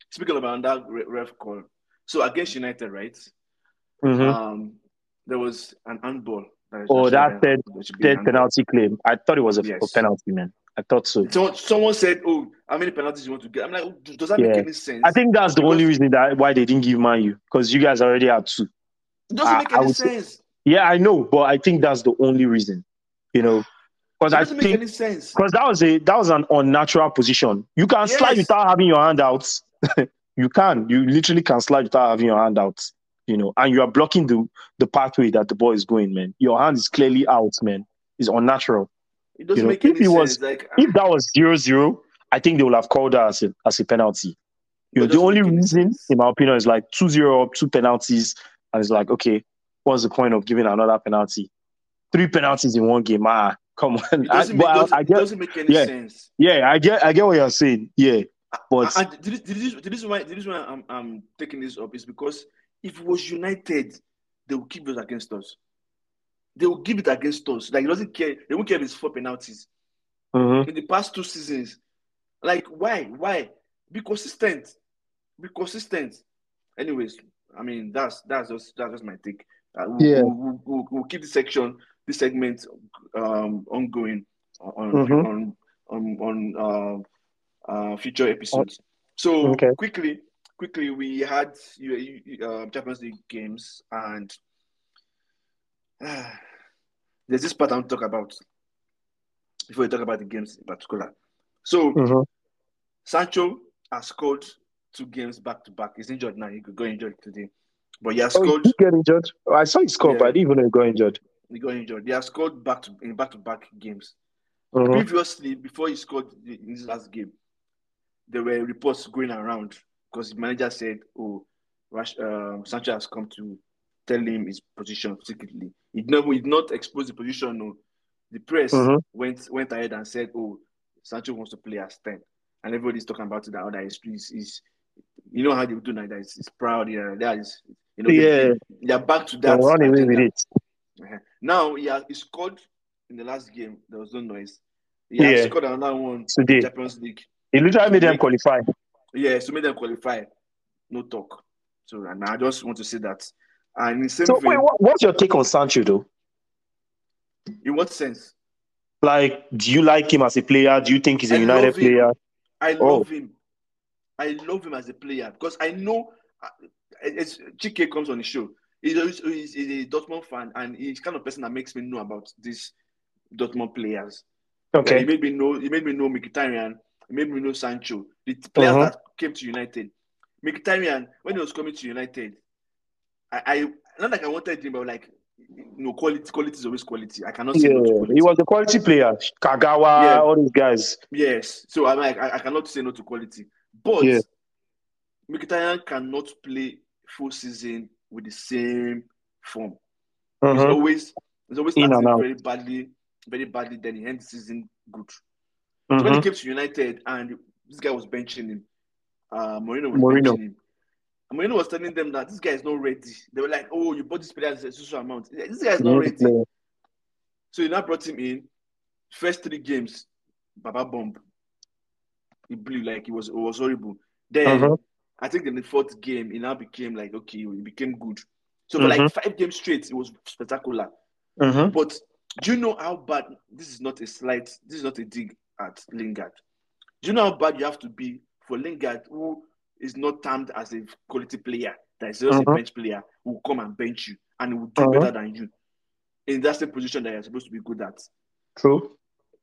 A: speaking about that ref call, so against United, right?
B: Mm-hmm.
A: Um, there was an handball that
B: Oh,
A: actually
B: that
A: that
B: third,
A: should be a
B: third
A: handball.
B: penalty claim. I thought it was a, a
A: Yes.
B: penalty, man. I thought so.
A: Someone, someone said, "Oh, how many penalties you want to get?" I'm like, "Does that
B: Yeah.
A: make any sense?"
B: I think that's the
A: because
B: only reason that why they didn't give Man U, because you guys already had two.
A: it doesn't
B: I,
A: make
B: I
A: any
B: would say,
A: sense.
B: yeah, I know, but I think that's the only reason. You know, because
A: It
B: I
A: doesn't make
B: think
A: any sense.
B: because that was a that was an unnatural position. You can
A: Yes.
B: slide without having your hand out. You can. You literally can slide without having your hand out. You know, and you are blocking the the pathway that the ball is going, man. Your hand is clearly out, man. It's unnatural.
A: It doesn't
B: You know,
A: make
B: if
A: any
B: it was
A: sense. Like,
B: if that was zero zero, I think they would have called that as a as a penalty. You
A: but
B: know,
A: it
B: the
A: doesn't
B: only
A: make any
B: reason,
A: sense.
B: in my opinion, is like two zero up, two penalties, and it's like, okay, what's the point of giving another penalty? Three penalties in one game. Ah, come on.
A: It
B: I,
A: doesn't
B: but
A: make
B: I,
A: doesn't,
B: I
A: it
B: get,
A: doesn't make any
B: yeah,
A: sense.
B: yeah, I get, I get what you're saying. Yeah, but
A: And the, the, the, the reason why the reason why I'm, I'm taking this up is because if it was United, they will keep it against us. They will give it against us. Like, it doesn't care. They won't care if it's four penalties.
B: mm-hmm.
A: In the past two seasons, like, why, why? Be consistent. Be consistent. Anyways, I mean, that's that's just that's just my take. Uh, we'll,
B: yeah,
A: we'll, we'll, we'll keep this section, this segment, um, ongoing on
B: mm-hmm.
A: on on on uh, uh, future episodes. So
B: Okay.
A: quickly, quickly, we had uh, Champions League games, and uh, there's this part I want to talk about before we talk about the games in particular. So
B: mm-hmm.
A: Sancho has scored two games back to back. He's injured now. He could go injured today, but he has
B: Oh, he
A: scored.
B: did get injured. Oh, I saw he scored, but
A: Yeah,
B: I didn't even know he got injured.
A: he got injured. He has scored back to in back to back games.
B: Mm-hmm.
A: Previously, before he scored in his last game, there were reports going around because the manager said, "Oh, Rash, uh, Sancho has come to tell him his position secretly." He never, he did not expose the position. No, the press
B: Mm-hmm.
A: went went ahead and said, "Oh, Sancho wants to play as ten," and everybody's talking about it now. That is, is, is you know how they do now. That is, is proud. Yeah, that is, you know, they,
B: Yeah,
A: they, they are back to
B: they'll
A: that
B: run away with
A: agenda.
B: it.
A: Uh-huh. Now he has he scored in the last game. There was no noise. He has
B: Yeah,
A: scored another one in
B: today
A: Champions League
B: he literally
A: to
B: made them
A: make
B: qualify.
A: yeah to make them qualify. No talk. So and I just want to say that. And in the same
B: So wait,
A: vein,
B: what, what's your take on Sancho though?
A: in what sense?
B: Like, do you like him as a player? Do you think he's a
A: I
B: United
A: love him.
B: player?
A: I
B: Oh,
A: love him. I love him as a player because I know uh, it's Chike comes on the show. He's, he's, he's a Dortmund fan and he's the kind of person that makes me know about these Dortmund players. Like he
B: okay.
A: made me know, he made me know Mkhitaryan, he made me know Sancho, the players
B: Mm-hmm.
A: that came to United. Mkhitaryan, when he was coming to United, I, I not like I wanted him, but like you know, quality, quality is always quality. I cannot say
B: Yeah,
A: no to
B: he
A: quality.
B: was a quality player. Kagawa,
A: Yeah,
B: all these guys.
A: yes. So I'm like, I, I cannot say no to quality. But
B: Yeah.
A: Mkhitaryan cannot play full season with the same form. He's
B: Mm-hmm.
A: always he's always
B: In and
A: starting
B: out.
A: very badly, very badly. Then he ends the season good. So when he
B: Mm-hmm.
A: came to United and this guy was benching him, uh, Mourinho was
B: Mourinho.
A: benching him. And Mourinho was telling them that this guy is not ready. They were like, "Oh, you bought this player at a social amount. This guy is not ready."
B: Player.
A: So he now brought him in. First three games, Baba bomb. He blew like it was it was horrible.
B: Mm-hmm.
A: Then I think in the fourth game, he now became like okay, he became good. So for
B: Mm-hmm.
A: like five games straight, it was spectacular.
B: Mm-hmm.
A: But do you know how bad this is not a slight, this is not a dig at Lingard. Do you know how bad you have to be for Lingard, who is not termed as a quality player, that is just a
B: Mm-hmm.
A: bench player, who will come and bench you and he will do
B: Mm-hmm.
A: better than you in that same position that you're supposed to be good at?
B: True.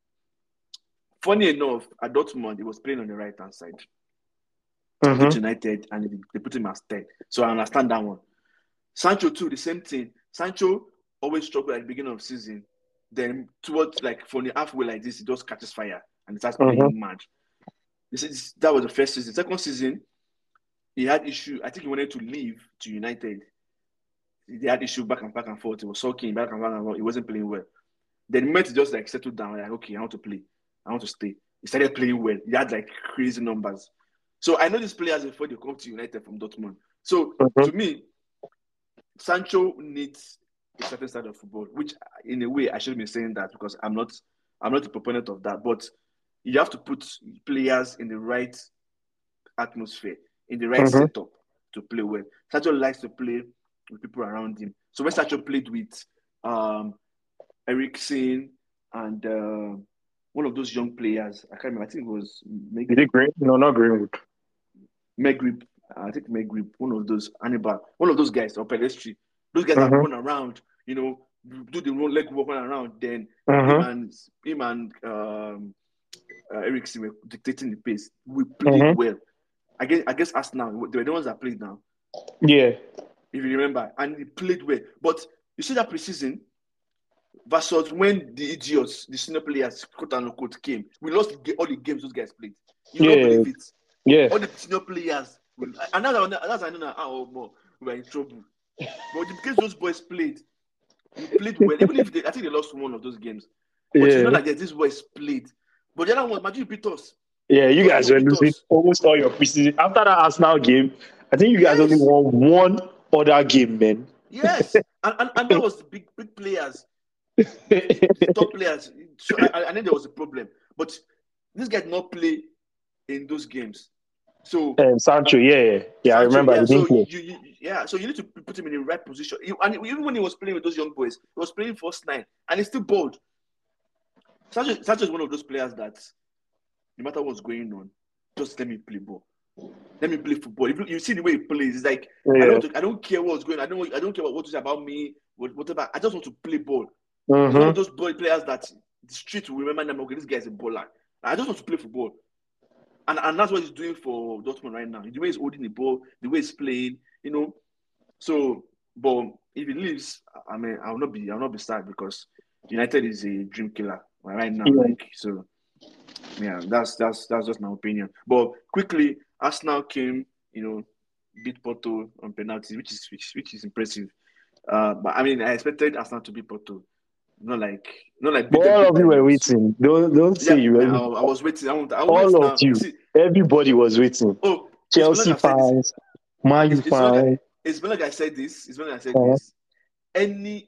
A: Funny enough, at Dortmund, he was playing on the right hand side.
B: Mm-hmm.
A: Came to United and they put him as ten. So I understand that one. Sancho too, the same thing. Sancho always struggled at the beginning of the season. Then towards like from the halfway like this, he just catches fire and he starts
B: Mm-hmm.
A: playing mad. This is that was the first season. Second season, he had issue. I think he wanted to leave to United. They had issue back and back and forth. He was sulking back and back and forth. He wasn't playing well. Then he meant to just like settle down. Like, okay, I want to play. I want to stay. He started playing well. He had like crazy numbers. So I know these players before they come to United from Dortmund. So
B: Mm-hmm.
A: to me, Sancho needs a certain side of football, which in a way I shouldn't be saying that because I'm not I'm not a proponent of that. But you have to put players in the right atmosphere, in the right
B: Mm-hmm.
A: setup to play well. Sancho likes to play with people around him. So when Sancho played with um, Eriksen and uh, one of those young players, I can't remember. I think it was Meg-
B: Is it Green? No, not Greenwood.
A: Megrip. I think Megrip. One of those Hannibal. One of those guys or Pedestri. Those guys that
B: Mm-hmm.
A: run around. You know, do the run leg walk around. Then him
B: Mm-hmm.
A: and him and um, uh, Eriksen were dictating the pace. We played
B: Mm-hmm.
A: well. I guess I guess Arsenal, they were the ones that played now.
B: Yeah.
A: If you remember, and he played well. But you see that preseason versus when the idiots, the senior players, quote unquote, came, we lost all the games those guys played. You
B: Yeah.
A: don't believe it.
B: Yeah.
A: All the senior players, will, and that's, that's I know now. Oh, more we were in trouble. But because those boys played, we played well. Even if they, I think they lost one of those games. But
B: Yeah.
A: you know that these boys played. But the other one, imagine you beat us.
B: Yeah, you
A: So
B: guys
A: you
B: were
A: beat
B: losing
A: us.
B: almost all your preseason. After that Arsenal game, I think you guys
A: Yes.
B: only won one other game, man.
A: Yes, and, and, and that was the big big players, the, the top players. So I, I know there was a problem, but this guy did not play in those games. So
B: And Sancho, yeah, yeah, yeah. I
A: Sancho,
B: remember
A: yeah.
B: he didn't
A: So
B: play.
A: you, you, yeah. So you need to put him in the right position. He- and even when he was playing with those young boys, he was playing first nine, and he's still bold. Sancho, Sancho is one of those players that, no matter what's going on, just let me play ball. Let me play football. If you, you see the way he plays, it's like
B: Yeah.
A: I don't I don't care what's going on. I don't I don't care what, what to say about me, whatever. I just want to play ball.
B: Mm-hmm.
A: He's one of those boy players that the street will remember them. Okay, this guy is a baller. I just want to play football, and and that's what he's doing for Dortmund right now. The way he's holding the ball, the way he's playing, you know. So, but if he leaves, I mean, I will not be I will not be sad because United is a dream killer right now.
B: Yeah.
A: Like so, yeah, that's that's that's just my opinion. But quickly, Arsenal came, you know, beat Porto on penalties, which is which, which is impressive. Uh, but I mean, I expected Arsenal to beat Porto, not like not like beat
B: But
A: them
B: all
A: beat
B: of you were
A: diamonds.
B: waiting. Don't don't say
A: Yeah,
B: you
A: man, I,
B: were.
A: I was waiting. I won't, I won't wait
B: All of
A: now.
B: you,
A: See,
B: everybody was waiting.
A: oh, it's been like
B: Chelsea
A: I said this.
B: fans, Man U
A: It's, it's been like I,
B: fans.
A: it's been like I said this. It's been like I said
B: Uh-huh.
A: this. Any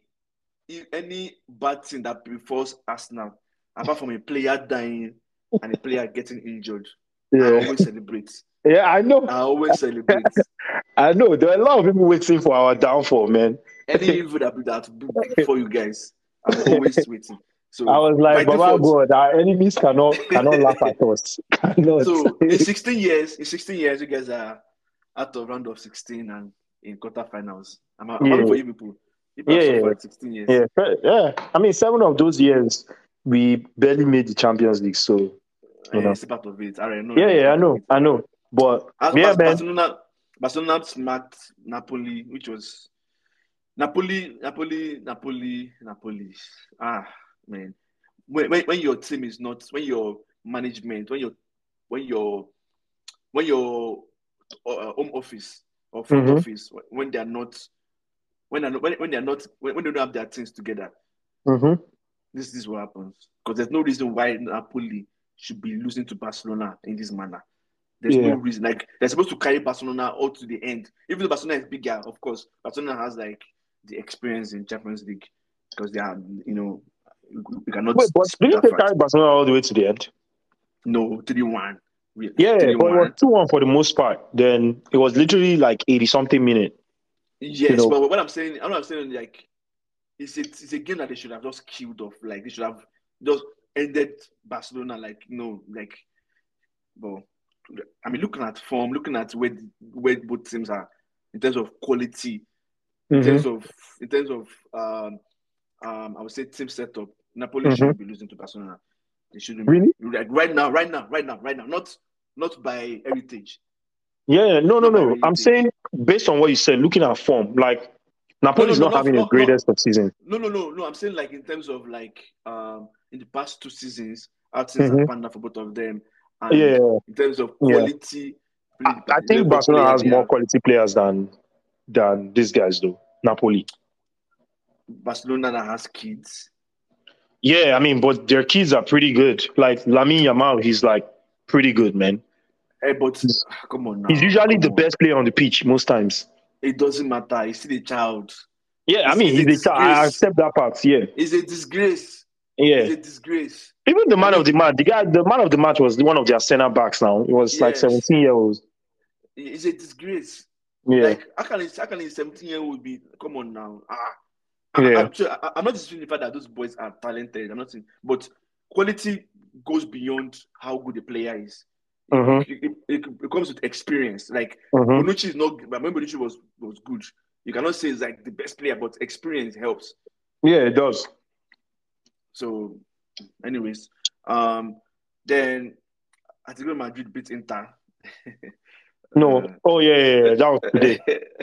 A: any bad thing that befalls Arsenal, apart from a player dying and a player getting injured, I
B: Yeah,
A: always celebrate.
B: yeah, I know.
A: I always celebrate.
B: I know. There are a lot of people waiting for our downfall, man.
A: Any evil that that before you guys, I'm always waiting. So
B: I was
A: by
B: like, Baba
A: default,
B: God, our enemies cannot cannot laugh at us. Cannot.
A: so in sixteen years, in sixteen years, you guys are out of round of sixteen and in quarterfinals. I'm, I'm
B: Yeah.
A: happy for you people. People
B: Yeah,
A: have
B: yeah,
A: suffered sixteen years.
B: yeah, fair- yeah. I mean, seven of those years we barely made the Champions League, so you
A: Uh,
B: know.
A: it's a part of it. I know.
B: Yeah,
A: It's
B: yeah, I
A: part of
B: know,
A: it.
B: I know. But
A: As
B: yeah,
A: Bar-
B: man.
A: Barcelona, Barcelona smacked Napoli, which was Napoli, Napoli, Napoli, Napoli. Ah, man. When, when, when your team is not, when your management, when your, when your, when your uh, home office or front
B: Mhm.
A: office, when they are not, when they're not, when, when they are not, when, when they don't have their teams together,
B: Mhm.
A: this, this is what happens. Because there's no reason why Napoli should be losing to Barcelona in this manner. There's
B: Yeah.
A: no reason. Like they're supposed to carry Barcelona all to the end. Even though Barcelona is bigger, of course, Barcelona has like the experience in Champions League because they are, you know, we cannot
B: Wait, but
A: dispute
B: didn't
A: that
B: they
A: fact.
B: carry Barcelona all the way to the end?
A: No, three one.
B: Yeah,
A: three
B: but it was
A: one.
B: two one for the most part. Then it was literally like eighty something minute.
A: Yes,
B: you know.
A: but what I'm saying, what I'm saying, like, it's a, it's a game that they should have just killed off. Like they should have just ended Barcelona. Like no, like, well, I mean, looking at form, looking at where where both teams are in terms of quality, in
B: Mhm.
A: terms of in terms of um um I would say team setup, Napoli
B: Mhm.
A: shouldn't be losing to Barcelona. They shouldn't
B: Really?
A: be. Like right now, right now, right now, right now. Not not by heritage.
B: Yeah, no, no,
A: Not by
B: no. I'm
A: heritage.
B: saying based on what you said, looking at form, like Napoli
A: No,
B: is
A: no,
B: not
A: no,
B: having
A: no,
B: the
A: no,
B: greatest of season.
A: No, no, no, no. I'm saying like in terms of like um in the past two seasons, how things
B: Mhm.
A: have panned out for both of them, and
B: Yeah,
A: in terms of
B: yeah.
A: quality,
B: I,
A: play,
B: I
A: the
B: think
A: level of
B: Barcelona
A: player
B: has
A: they
B: more
A: have.
B: quality players than than these guys do. Napoli.
A: Barcelona that has kids.
B: Yeah, I mean, but their kids are pretty good. Like Lamine Yamal, he's like pretty good, man.
A: Hey, but
B: He's,
A: come on now.
B: he's usually
A: come
B: the
A: on.
B: best player on the pitch most times.
A: It doesn't matter. He's still a child.
B: Yeah, I
A: It's,
B: mean,
A: it's
B: he's
A: a
B: a child. I
A: disgrace.
B: accept that part. Yeah,
A: It's a disgrace.
B: yeah.
A: It's a disgrace.
B: Even the
A: I
B: man
A: mean,
B: of the match, the guy, the man of the match was one of their center backs. Now it was like
A: yes.
B: seventeen year olds.
A: it's a disgrace.
B: Yeah.
A: Like, how can a, how can a seventeen year old be? Come on now. Ah, I,
B: Yeah.
A: I'm, sure, I, I'm not disputing the fact that those boys are talented. I'm not saying, but quality goes beyond how good a player is. It,
B: Mm-hmm.
A: it, it, it comes with experience. Like
B: Mm-hmm.
A: Bonucci is not, but when Bonucci was was good, you cannot say it's like the best player, but experience helps.
B: Yeah, it does.
A: So, anyways, um, then Atletico Madrid beat Inter.
B: No.
A: uh,
B: Oh yeah, yeah, yeah. That was today.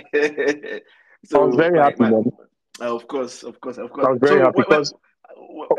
B: I was
A: so
B: very
A: my
B: happy,
A: my
B: man.
A: uh, of course, of course, of
B: I
A: course.
B: was very
A: So
B: happy
A: what, what,
B: because
A: what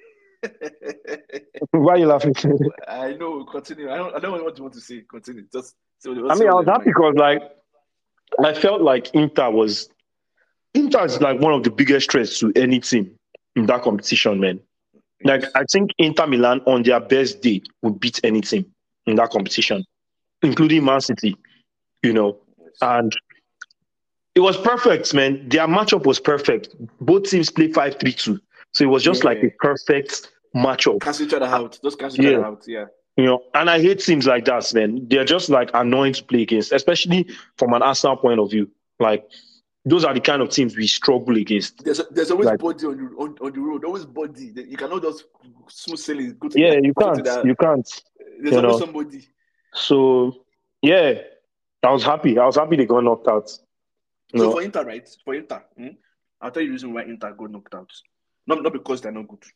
B: why are you laughing?
A: I know. Continue. I don't. I don't know what you want to say. Continue. Just so
B: I
A: let's see
B: mean, I
A: what's
B: was
A: in your
B: happy
A: mind.
B: because like I felt like Inter was Inter is like one of the biggest threats to any team in that competition, man. Like
A: Yes.
B: I think Inter Milan on their best day would beat any team in that competition, including Man City, you know.
A: Yes.
B: And it was perfect, man. Their matchup was perfect. Both teams play five three two. So it was just like
A: Yeah.
B: a perfect matchup.
A: Cancel each other out. Just cancel each
B: Yeah.
A: other out. Yeah.
B: You know, and I hate teams like that, man. They're just like annoying to play against, especially from an Arsenal point of view. Like those are the kind of teams we struggle against.
A: There's there's always
B: Like,
A: body on the on, on the road. Always body. You cannot just smooth sailing go to
B: yeah,
A: the
B: you
A: straight to
B: can't,
A: the.
B: you can't,
A: There's
B: you
A: always
B: know.
A: somebody.
B: So yeah, I was happy. I was happy they got knocked out. You
A: So
B: know,
A: for Inter, right? For Inter, hmm, I'll tell you the reason why Inter got knocked out. Not not because they're not good.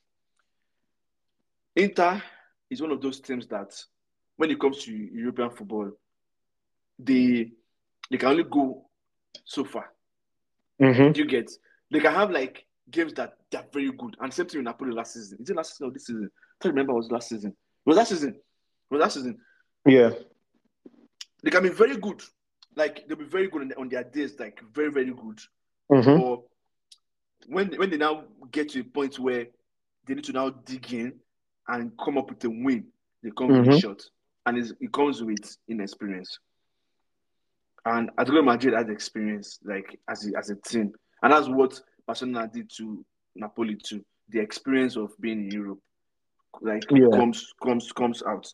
A: Inter is one of those teams that, when it comes to European football, they they can only go so far.
B: mm-hmm.
A: Do you get? They can have like games that they're very good, and same thing with Napoli last season. Is it last season or this season? I can't remember. It was last season. It was last season. It was last season.
B: Yeah.
A: They can be very good. Like they'll be very good on, on their days, like very very good.
B: Mm-hmm.
A: But when when they now get to a point where they need to now dig in and come up with a win, they come really
B: Mm-hmm.
A: short, and it's, it comes with inexperience. And Atletico Madrid has experience, like as a, as a team, and that's what Barcelona did to Napoli too. The experience of being in Europe, like
B: Yeah.
A: comes comes comes out.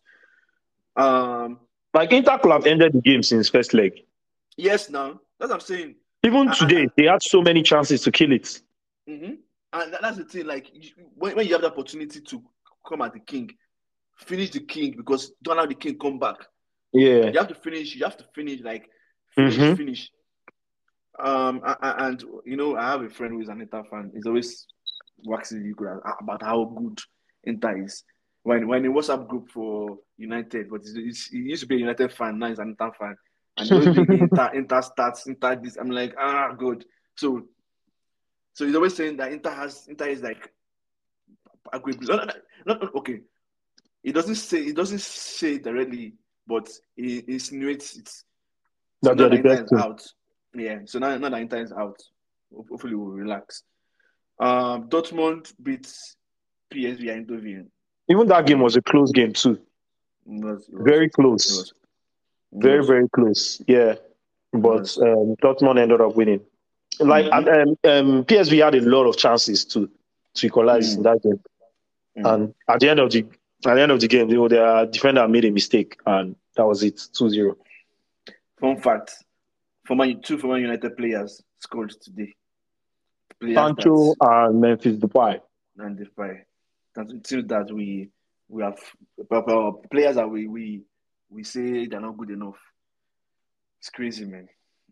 A: Um,
B: Like Inter could have ended the game since first leg.
A: yes, now that's what I'm saying.
B: Even
A: And,
B: today,
A: and,
B: they had so many chances to kill it.
A: mm-hmm. and that's the thing. Like when, when you have the opportunity to come at the king, finish the king, because don't allow the king come back.
B: Yeah.
A: You have to finish. You have to finish. Like finish,
B: Mm-hmm.
A: finish. Um, and you know, I have a friend who is an Inter fan. He's always waxing lyrical about how good Inter is. When when a WhatsApp group for United, but he's, he used to be a United fan, now he's an Inter fan, and he always bring Inter, Inter stats, Inter this. I'm like, ah, good. So, so he's always saying that Inter has Inter is like agreeable. Not, not, not okay. He doesn't say he doesn't say it directly, but he insinuates it. So
B: That
A: now
B: they're
A: that
B: the
A: Inter
B: best
A: is
B: team.
A: out, yeah. So now, now that Inter is out, hopefully we'll relax. Um, Dortmund beats P S V Eindhoven.
B: Even that game
A: Yeah,
B: was a close game too.
A: it was, it was,
B: Very
A: it
B: close.
A: was, it
B: Very,
A: was,
B: very close. Yeah.
A: it
B: But
A: was.
B: um, Dortmund ended up winning. Like
A: Mm-hmm.
B: um, um, P S V had a lot of chances to to equalize in
A: Mm,
B: that game.
A: mm.
B: And at the end of the at the end of the game, you know, their defender made a mistake and that was it, two zero.
A: Fun fact: former two former United players scored today. Players that
B: Sancho and Memphis Depay.
A: and defy. That seems that we we have players that we we we say they're not good enough. It's crazy, man.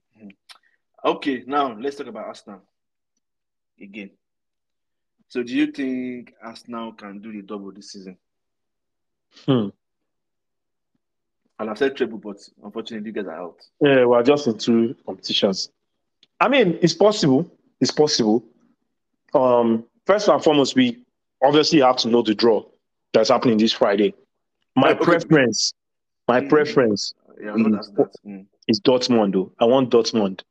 A: Okay, now let's talk about Arsenal again. So, do you think Arsenal can do the double this season?
B: Hmm.
A: And I've said treble, but unfortunately, you guys are out.
B: Yeah, we're just in two competitions. I mean, it's possible. It's possible. Um, first and foremost, we obviously have to know the draw that's happening this Friday. My
A: Uh, okay,
B: preference, my
A: mm,
B: preference
A: yeah, I was about to
B: is
A: ask that. Mm.
B: is Dortmund. Though I want Dortmund.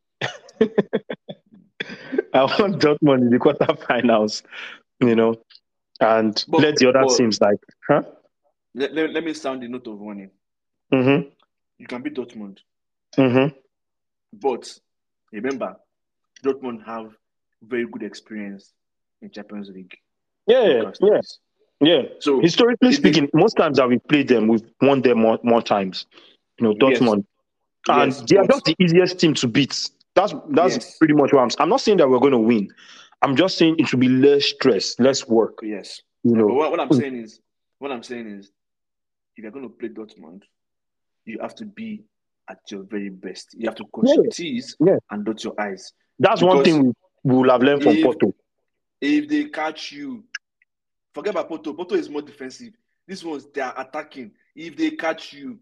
B: I want
A: Dortmund.
B: Dortmund in the quarterfinals. You
A: Mm.
B: know, and
A: But
B: let the other
A: but
B: teams like, huh?
A: let, let, let me sound the note of warning.
B: Mm-hmm.
A: You can beat Dortmund,
B: Mm-hmm.
A: but remember, Dortmund have very good experience in Champions League
B: Yeah,
A: knockout
B: yeah,
A: stages.
B: yeah.
A: So
B: Historically
A: if they
B: speaking, most times that we've played them, we've won them more, more times. You know,
A: yes,
B: Dortmund. And
A: Yes,
B: they are
A: but
B: just the easiest team to beat. That's that's
A: yes,
B: pretty much what I'm. I'm not saying that we're going to win. I'm just saying it will be less stress, less work.
A: yes.
B: You
A: Uh, But
B: know.
A: what, what I'm
B: Mm.
A: saying is, what I'm saying is, if you're going to play Dortmund, you have to be at your very best. You have to cross your
B: Yeah,
A: T's
B: yeah.
A: and dot your I's.
B: That's one
A: Because
B: thing we, we will have learned from
A: if
B: Porto.
A: if they catch you, forget about Porto. Porto is more defensive. These ones they are attacking. If they catch you,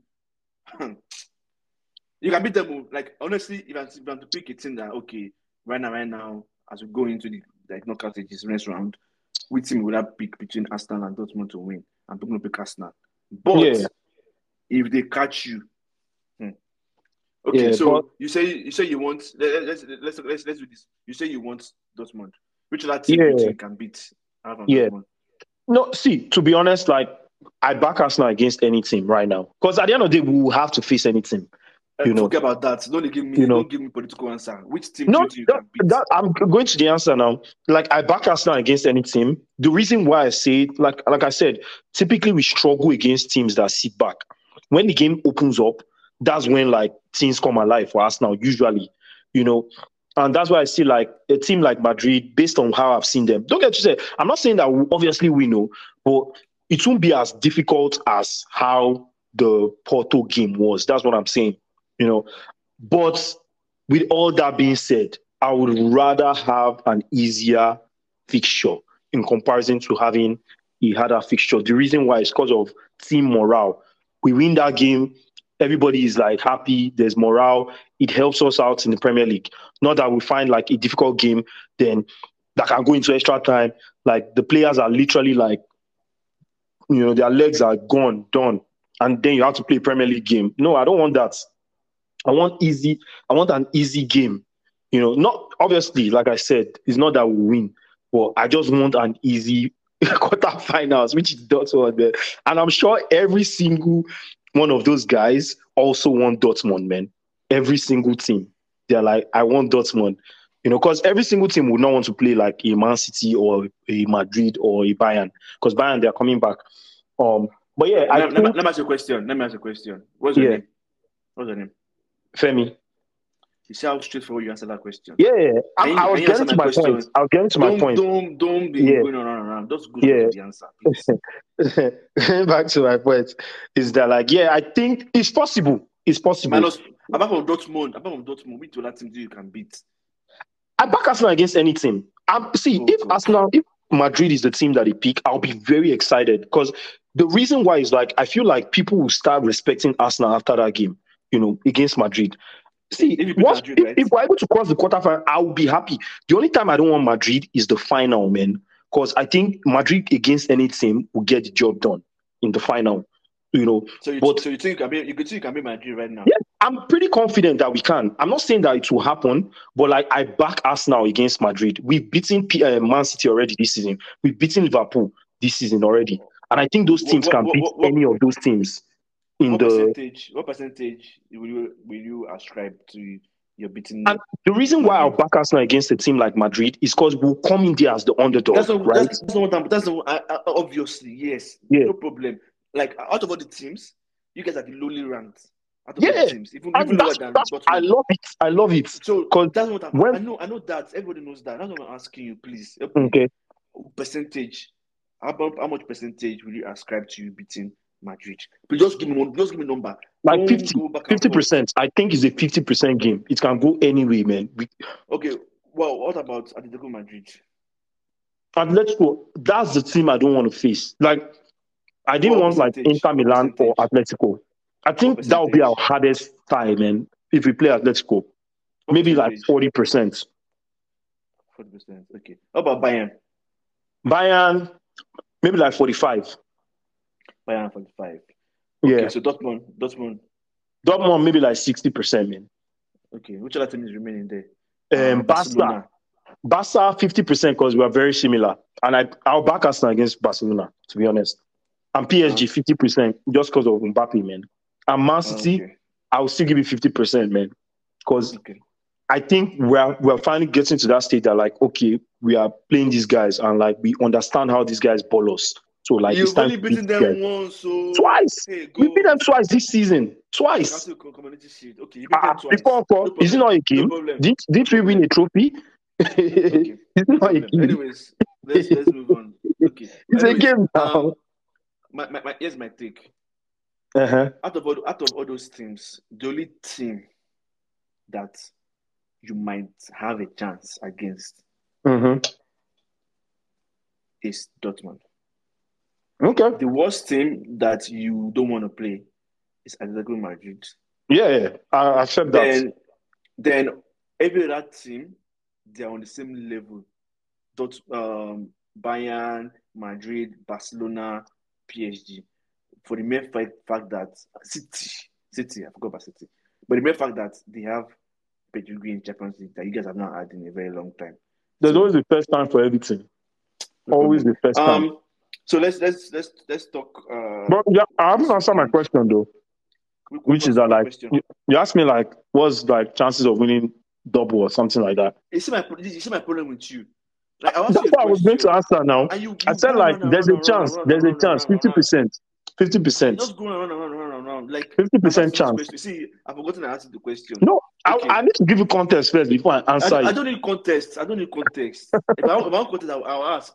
A: you can beat them. oh. Like honestly, if I'm, if I'm to pick a team that okay, right now, right now, as we go into the like knockout stages next round, which team would I pick between Arsenal and Dortmund to win? I'm going to pick Arsenal. But
B: Yeah,
A: if they catch you, hmm, okay.
B: yeah. But
A: So you say you say you want let, let's let's let's let's do this. You say you want Dortmund. Which other team do you
B: yeah,
A: think can beat Alvan
B: yeah.
A: Dortmund?
B: No, see, to be honest, like I back Arsenal against any team right now. Because at the end of the day, we will have to face any team.
A: Uh,
B: You know,
A: forget about that. Don't give
B: you
A: me
B: know.
A: don't give me political answer. Which team do
B: No,
A: you think you
B: that,
A: can beat?
B: that I'm going to the answer now. Like I back Arsenal against any team. The reason why I say it, like like I said, typically we struggle against teams that sit back. When the game opens up, that's when like things come alive for Arsenal. Usually, you know, and that's why I see like a team like Madrid, based on how I've seen them. Don't get to say, I'm not saying that we, obviously we know, but it won't be as difficult as how the Porto game was. That's what I'm saying. You know, but with all that being said, I would rather have an easier fixture in comparison to having a harder fixture. The reason why is because of team morale. We win that game, everybody is like happy, there's morale. It helps us out in the Premier League. Not that we find like a difficult game, then that can go into extra time. Like the players are literally like, you know, their legs are gone, done. And then you have to play a Premier League game. No, I don't want that. I want easy. I want an easy game. You know, not obviously, like I said, it's not that we win, but I just want an easy quarterfinals, which is Dortmund. Man. And I'm sure every single one of those guys also want Dortmund, man. Every single team, they're like, I want Dortmund. You know, because every single team would not want to play like a Man City or a Madrid or a Bayern, because Bayern they're coming back. Um, but yeah,
A: Uh,
B: I
A: let, let, me-
B: think
A: let me ask you a question. Let me ask you a question. What's your
B: yeah,
A: name? What's your name?
B: Femi.
A: You see how straightforward you answer that question.
B: Yeah, yeah.
A: Can
B: I'm, I
A: you
B: was
A: can you answer
B: getting to
A: my
B: my point.
A: question?
B: I was getting to my
A: Don't
B: point.
A: don't don't be
B: Yeah,
A: going around and around. Just go straight
B: yeah.
A: to the answer, please.
B: Back to my point is that like yeah, I think it's possible. It's possible.
A: Minus apart from Dortmund, apart from Dortmund, which other team do you can beat?
B: I back Arsenal against any team. Um, see,
A: Oh
B: if
A: God.
B: Arsenal, if Madrid is the team that they pick, I'll be very excited because the reason why is like I feel like people will start respecting Arsenal after that game. You know, against Madrid. See,
A: If you beat
B: once
A: Madrid,
B: if,
A: right?
B: if we're able to cross the quarterfinal, I'll be happy. The only time I don't want Madrid is the final, man. Because I think Madrid against any team will get the job done in the final. You know,
A: So you
B: but
A: so you think you can be you could think you can beat Madrid right now?
B: yeah, I'm pretty confident that we can. I'm not saying that it will happen, but like I back Arsenal against Madrid. We've beaten P- uh, Man City already this season. We've beaten Liverpool this season already, and I think those
A: What
B: teams
A: what
B: can
A: what
B: beat
A: what, what,
B: any of those teams in
A: what
B: the.
A: percentage what percentage will you will you ascribe to your
B: And
A: beating
B: the reason why I'll
A: Madrid?
B: back Arsenal against a team like Madrid is because we'll come in there as the
A: That's
B: underdog,
A: not
B: right?
A: that's, that's not what I'm that's not what I, I, obviously yes,
B: Yeah,
A: no problem. Like out of all the teams, you guys are the lowly ranked. Out of all the
B: yeah,
A: teams, even even
B: and
A: lower
B: that's
A: than
B: that's I
A: Dortmund.
B: love it. I love it
A: So
B: because
A: that's what I'm,
B: when
A: I know. I know that everybody knows that. That's what I'm asking you. Please help me.
B: okay,
A: Percentage. How about how much percentage will you ascribe to you beating Madrid? Please just give me one. Just give me a number.
B: like
A: Don't
B: fifty,
A: go back and
B: fifty
A: forth.
B: percent. I think it's a fifty percent game. It can go anyway, man. We,
A: Okay. Well, what about Atletico Madrid?
B: Atletico, that's the team I don't want to face. Like, I
A: What,
B: didn't
A: what
B: want like
A: percentage?
B: Inter
A: What
B: Milan or
A: percentage?
B: Atletico. I
A: What
B: think that will be our
A: percentage?
B: hardest tie, man. If we play Atletico,
A: What
B: maybe like
A: percentage?
B: forty percent.
A: Forty percent. Okay. How about Bayern?
B: Bayern, maybe like forty-five.
A: Bayern forty-five. Okay.
B: Yeah.
A: So Dortmund. Dortmund.
B: Dortmund, maybe like sixty percent, man.
A: Okay. Which other team is remaining there?
B: Um,
A: Um,
B: Barca,
A: Barcelona.
B: Barca, fifty percent because we are very similar. And I, I'll back Arsenal against Barcelona, to be honest. And P S G,
A: Uh,
B: fifty percent just because of Mbappe, man. And Man City,
A: okay.
B: I'll still give you fifty percent, man. Because
A: Okay.
B: I think we're we're finally getting to that state that like, okay, we are playing these guys and like we understand how these guys ball us. So like it's
A: You've
B: time
A: only
B: to beat
A: beaten
B: these guys.
A: them once, so
B: Twice.
A: hey,
B: We beat
A: go.
B: them twice this season.
A: Okay,
B: Twice.
A: cancel co- community shield. Okay, you beat
B: Ah,
A: them
B: before
A: twice.
B: Uncle,
A: No
B: is it
A: problem.
B: not a
A: No
B: game?
A: problem.
B: Didn't,
A: No
B: didn't we win
A: problem.
B: a trophy?
A: Okay,
B: It's
A: no
B: not a
A: problem.
B: game.
A: Anyways, let's let's move on. Okay.
B: It's a
A: Anyways,
B: game now.
A: um, my, my, my here's my take.
B: Uh-huh.
A: Out of all out of all those teams, the only team that you might have a chance against
B: Mm-hmm.
A: is Dortmund.
B: Okay.
A: The worst team that you don't want to play is Atletico Madrid.
B: Yeah, yeah. I accept that.
A: Then, then every other team, they're on the same level. Dot, um, Bayern, Madrid, Barcelona, P S G. For the mere fact, fact that City, City, I forgot about City, but the mere fact that they have pedigree in Champions League that you guys have not had in a very long time.
B: There's
A: So,
B: always the first time for everything.
A: no
B: Always
A: problem.
B: the first time.
A: Um, so let's let's let's let's talk. Uh,
B: But yeah, I haven't
A: this
B: answered my
A: weekend.
B: question though,
A: Quick- quick
B: which is that
A: quick
B: like
A: question.
B: you, you asked me like what's like chances of winning double or something like that.
A: You see my you see my problem with you. Like I ask
B: That's
A: you a
B: what I was going to
A: question,
B: answer now.
A: and you
B: I
A: you
B: said
A: go
B: like
A: around and
B: there's
A: round
B: a
A: and round and
B: chance,
A: round and
B: there's a
A: round and
B: chance,
A: round and
B: fifty
A: round.
B: percent, fifty
A: You
B: percent,
A: just go around and round and round and round. Like
B: fifty
A: I've
B: percent
A: asked you this
B: chance.
A: question. See, I've forgotten to ask you the question.
B: No, I,
A: Okay,
B: I need to give you context first before I
A: I,
B: answer
A: I
B: it.
A: don't need context. I don't need context. If I, if I want context, I'll, I'll ask.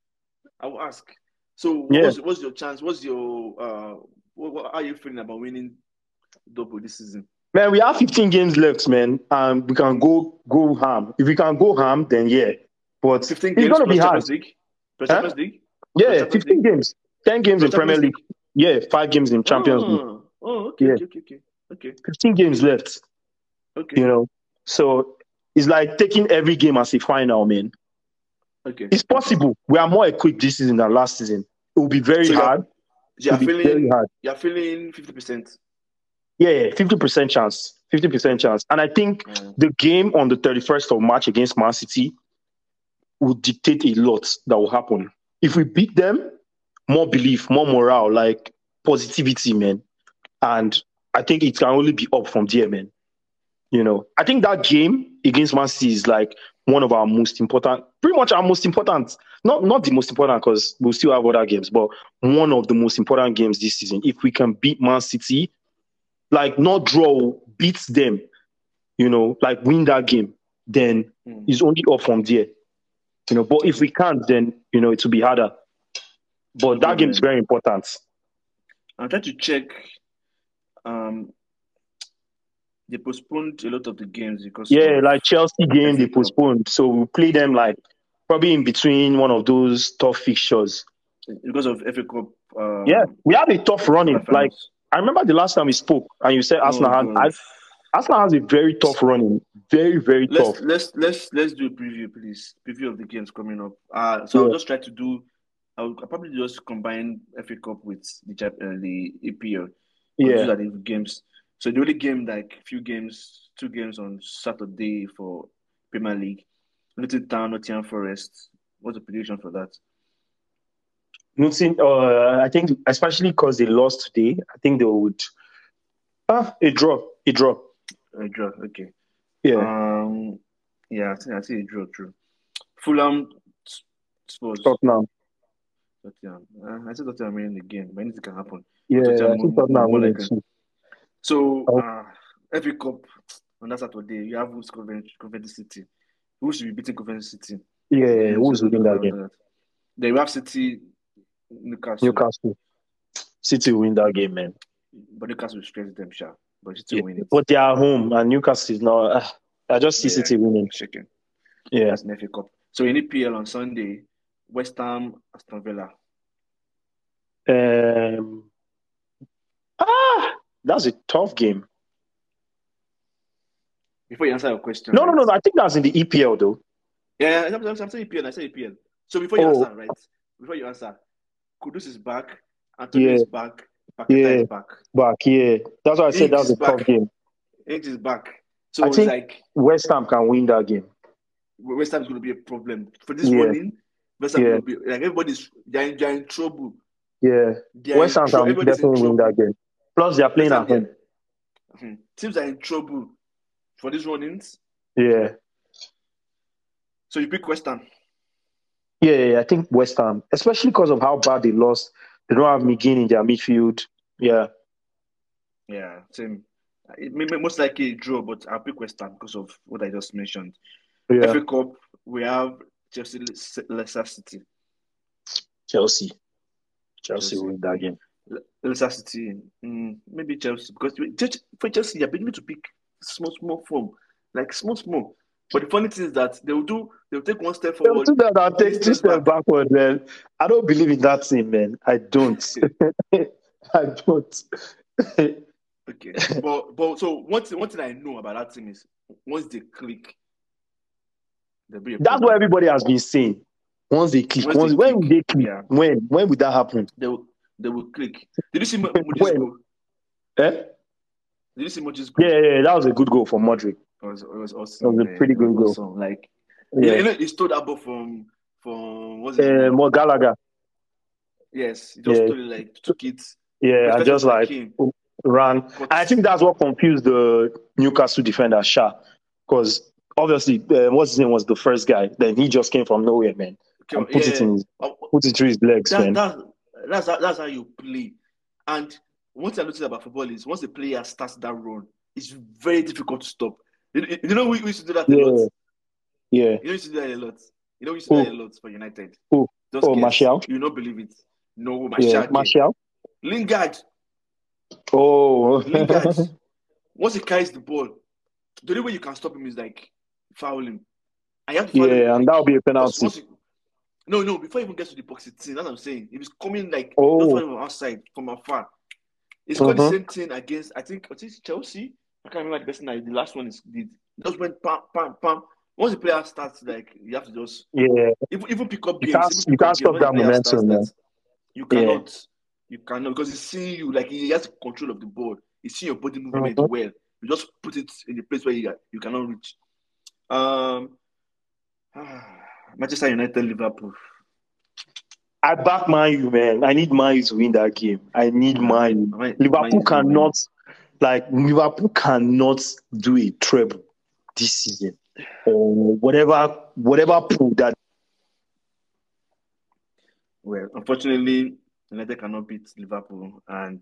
A: I will ask. So
B: Yeah,
A: what's what's your chance? What's your uh? What, what are you feeling about winning double this season?
B: man, we have fifteen games left, man, and we can go go ham. If we can go ham, then yeah. But
A: Fifteen
B: it's
A: games
B: gonna be
A: plus
B: hard.
A: Champions League. Plus
B: Huh?
A: Champions League. Plus
B: Yeah,
A: Champions
B: fifteen
A: League.
B: games, ten games
A: Plus
B: in Premier
A: Champions
B: League.
A: League.
B: Yeah, five games in Champions League.
A: Oh, oh, okay,
B: Yeah,
A: okay, okay, okay, okay,
B: fifteen games left.
A: okay,
B: You know, so it's like taking every game as a final, man.
A: okay.
B: It's possible. We are more equipped this season than last season. It will be very
A: So you're
B: hard. It
A: you're
B: will be very
A: feeling
B: hard.
A: you're feeling fifty percent.
B: Yeah, yeah, fifty percent chance. fifty percent chance. And I think
A: Mm.
B: the game on the thirty-first of March against Man City will dictate a lot that will happen. If we beat them, more belief, more morale, like positivity, man. And I think it can only be up from there, man. You know, I think that game against Man City is like one of our most important, pretty much our most important, not not the most important because we'll still have other games, but one of the most important games this season. If we can beat Man City, like not draw, beat them, you know, like win that game, then
A: Mm.
B: it's only up from there. You know, but if we can't, then you know it will be harder. But
A: No
B: that game is
A: problem.
B: very important.
A: I'm trying to check. Um, they postponed a lot of the games because
B: Yeah,
A: of
B: like Chelsea game,
A: F A
B: they
A: Cup.
B: postponed. So we'll play them like probably in between one of those tough fixtures.
A: Because of F A Cup. Um,
B: Yeah, we have a tough running. Like
A: quarterfinals.
B: I remember the last time we spoke, and you said
A: Oh
B: Arsenal has
A: God.
B: Arsenal has a very tough running, very very
A: Let's
B: tough.
A: let's let's let's do a preview, please. Preview of the games coming up. Uh so I'll
B: Yeah,
A: just try to do. I'll, I'll probably just combine F A Cup with the Chap- uh, the E P L because those
B: yeah.
A: are the games. So the only game, like few games, two games on Saturday for Premier League. Luton Town, Nottingham Forest. What's the prediction for that?
B: Nothing. Uh, I think especially because they lost today, I think they would. Ah, a draw, a draw.
A: A draw. Okay.
B: Yeah,
A: Um. Yeah, I think I see a draw. True. Fulham, Spurs.
B: Tottenham.
A: Tottenham. Uh, I said Tottenham winning the game, but anything can happen.
B: Yeah,
A: Tottenham
B: I
A: more,
B: think
A: more, more
B: Tottenham
A: more
B: winning
A: likely.
B: too.
A: So,
B: Oh,
A: uh, F A Cup on that Saturday, you have who's Covent- Coventry City. Who should be beating Coventry City?
B: yeah,
A: Then you
B: who's
A: say
B: winning that game?
A: that. Then you have City, Newcastle,
B: Newcastle. City will win that game, man.
A: but Newcastle will stress them, sure. But City
B: Yeah,
A: will win it.
B: but they are home, and Newcastle is not. Uh, I just see
A: Yeah,
B: City winning.
A: shaking.
B: Yeah.
A: That's an F A Cup. So in E P L on Sunday, West Ham, Aston Villa.
B: Um. Ah, that's a tough game.
A: Before you answer your question,
B: No, no,
A: right?
B: no, no. I think that's in the E P L though.
A: Yeah, yeah, I'm, I'm, I'm saying E P L. I say E P L. So before you
B: Oh,
A: answer, right? Before you answer, Kudus is back. Antonio
B: yeah,
A: is back. Paqueta
B: yeah,
A: is back.
B: back. Yeah, that's why I said
A: Ings
B: that's
A: is
B: a tough
A: back.
B: game.
A: Ings is back.
B: I
A: So it's
B: think
A: like
B: West Ham can win that game.
A: West Ham is going to be a problem for this
B: Yeah,
A: running. West Ham
B: yeah,
A: will be like everybody's they're in, they're in trouble.
B: yeah.
A: They're
B: West
A: in
B: Ham
A: trouble.
B: can
A: Everybody's in
B: definitely win that
A: trouble.
B: game. Plus, they are
A: West
B: playing
A: Ham,
B: at home.
A: they're- hmm. Teams are in trouble for these runnings.
B: Yeah.
A: So you pick West Ham.
B: Yeah, yeah, yeah, I think West Ham, especially because of how bad they lost. They don't have McGinn in their midfield. Yeah,
A: Yeah, same. It may, may most likely a draw, but I'll pick West Ham because of what I just mentioned.
B: yeah.
A: F A Cup, we have Chelsea, Le- Leicester City.
B: Chelsea, Chelsea
A: Chelsea.
B: win that game.
A: Le- Leicester City, mm, maybe Chelsea because we- Chelsea- for Chelsea, you're beginning to pick small, small form, like small, small. But the funny thing is that they will do, they will take one step
B: They'll
A: forward,
B: do that. I'll
A: three
B: take two
A: steps
B: steps
A: back.
B: backward, man. I don't believe in that team, man. I don't. I don't.
A: Okay, but but so one thing, one thing I know about that team is once they click, there'll be a
B: That's what
A: problem.
B: everybody has been saying. Once they click,
A: Once they
B: once when will
A: click,
B: they click?
A: yeah,
B: When? When would that happen?
A: they will they will click. Did you see Mo- Modi's
B: When?
A: goal?
B: Eh?
A: Did you see Modi's
B: Yeah,
A: goal?
B: yeah, yeah, that was a good goal for Modric.
A: It was it was
B: That
A: awesome,
B: was a
A: man.
B: pretty
A: It was
B: good goal.
A: awesome. Like you know,
B: Yeah.
A: you know, he stole that ball from from what's his
B: Uh,
A: name?
B: more Gallagher.
A: Yes, he just
B: Yeah,
A: stole it, like took it.
B: yeah.
A: First
B: I
A: person
B: just
A: that
B: like
A: came,
B: ran.
A: caught.
B: I think that's what confused the Newcastle defender Shah, because obviously uh, what's his name was the first guy. Then he just came from nowhere, man,
A: Okay,
B: and put it
A: yeah,
B: in his,
A: oh,
B: put it through his legs,
A: that
B: man.
A: that that's how, that's how you play. And one thing I noticed about football is once a player starts that run, it's very difficult to stop. You, you know, we, we used to do that a lot.
B: Yeah, yeah.
A: You know, we used to do that a lot. You know, we used to do that a
B: Oh,
A: lot for United.
B: oh,
A: Just
B: oh,
A: guess.
B: Martial.
A: You not believe it. No,
B: Yeah,
A: Martial.
B: Martial.
A: Lingard.
B: Oh,
A: Lingard. Once he carries the ball, the only way you can stop him is like foul him. And you have to foul him
B: yeah, and
A: like
B: that'll be a
A: because
B: penalty.
A: once you, no, no, before he even gets to the box, it's that's what I'm saying. If he's coming like don't
B: Oh,
A: foul him from outside from afar. It's got the
B: uh-huh.
A: same thing against I think what is Chelsea. I can't remember the person that the last one is did. Just went pam pam pam. Once the player starts, like you have to just
B: Yeah,
A: even even pick up
B: you
A: games,
B: can't,
A: even
B: you
A: pick
B: can't
A: up games
B: stop
A: when the
B: that
A: player starts
B: momentum,
A: that
B: man.
A: you
B: Yeah.
A: cannot you cannot because he's seeing you like he has control of the ball. He's seeing your body movement
B: Uh-huh.
A: well. You just put it in the place where you you cannot reach. Um Manchester United, Liverpool.
B: I back Man U, man. I need Man U to win that game. I need
A: Yeah,
B: Man U.
A: Man, Man
B: Liverpool
A: is gonna win.
B: cannot, like, Liverpool cannot do a treble this season or whatever, whatever pool that.
A: Well, unfortunately, United cannot beat Liverpool, and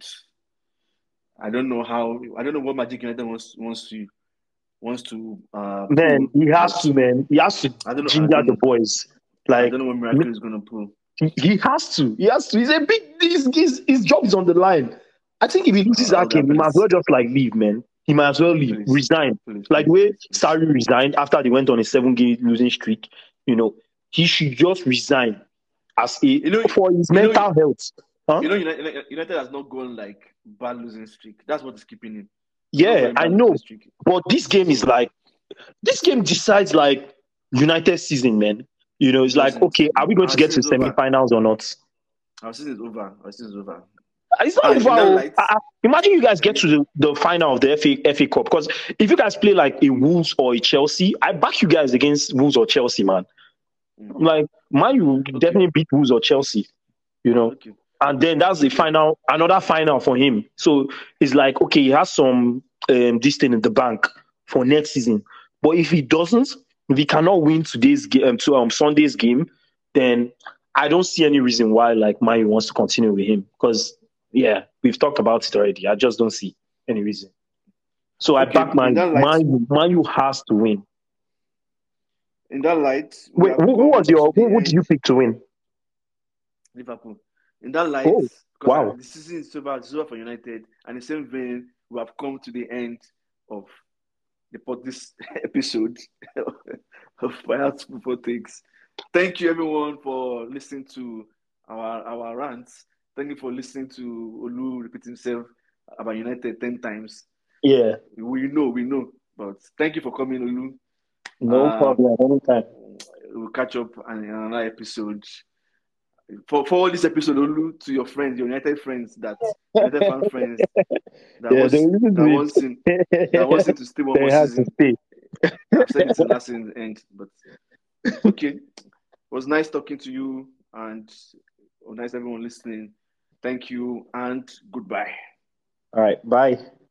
A: I don't know how. I don't know what Magic United wants wants to wants to uh
B: Man,
A: pull,
B: he
A: but
B: has to, man. He has to
A: I don't know. I
B: ginger
A: don't
B: the
A: know.
B: boys.
A: I
B: Like,
A: don't know what Miracle is gonna pull.
B: he, he has to. He has to. He's a big. His, his, his job is on the line. I think if he loses
A: Uh,
B: that
A: Oga,
B: game, he might as
A: please,
B: well just like leave, man. He might as well leave,
A: please,
B: resign.
A: please,
B: Like the
A: please,
B: way
A: please, please.
B: Sarri resigned after they went on a seven-game losing streak. You know, he should just resign as a
A: You know,
B: for his
A: you know,
B: mental health. Huh?
A: you know, United, United has not gone like bad losing streak. That's what is keeping him. He's not
B: Yeah,
A: going
B: I
A: bad losing
B: know.
A: streak.
B: But this game is
A: So
B: like this game decides like United season, man. You know,
A: it
B: it's like,
A: doesn't.
B: okay, are we going to
A: Our
B: get
A: season
B: to
A: is over.
B: semi-finals or not?
A: Our season is over. Our season is over.
B: It's not
A: And
B: over.
A: in that
B: Oh.
A: light,
B: Uh, imagine you guys get to the, the final of the F A, F A Cup. Because if you guys play like a Wolves or a Chelsea, I back you guys against Wolves or Chelsea, man.
A: mm,
B: Like, man, you
A: okay,
B: definitely beat Wolves or Chelsea, you know.
A: okay,
B: And then that's the
A: okay.
B: final, another final for him. So it's like, okay, he has some um, this thing in the bank for next season. But if he doesn't, if he cannot win today's game, um, to um, Sunday's game, then I don't see any reason why like Mayu wants to continue with him. Because yeah, we've talked about it already. I just don't see any reason. So I
A: Okay,
B: back
A: in
B: my
A: that light,
B: Mayu. Mayu has to win.
A: in that light, we
B: Wait,
A: have
B: who, who was
A: come to
B: your
A: the
B: who, who did
A: end.
B: you pick to win?
A: Liverpool. In that light,
B: Oh,
A: because
B: wow.
A: the season is over, it's over for United, and the same vein, we have come to the end of the this episode of Fire Football Takes. Thank you everyone for listening to our our rants. Thank you for listening to Olu repeat himself about United ten times.
B: Yeah,
A: We know, we know, but thank you for coming, Olu.
B: no
A: Um,
B: problem. Anytime.
A: we'll catch up on another episode. For forward this episode, Olu, to your friends, your United friends, that United fan friends that
B: Yeah, they
A: wants
B: will listen
A: that
B: to
A: wants him that wants him
B: it.
A: to stay one more
B: They have to
A: season.
B: stay.
A: I've said it in last season end, but okay. It was nice talking to you, and it was nice everyone listening. Thank you and goodbye.
B: All right, bye.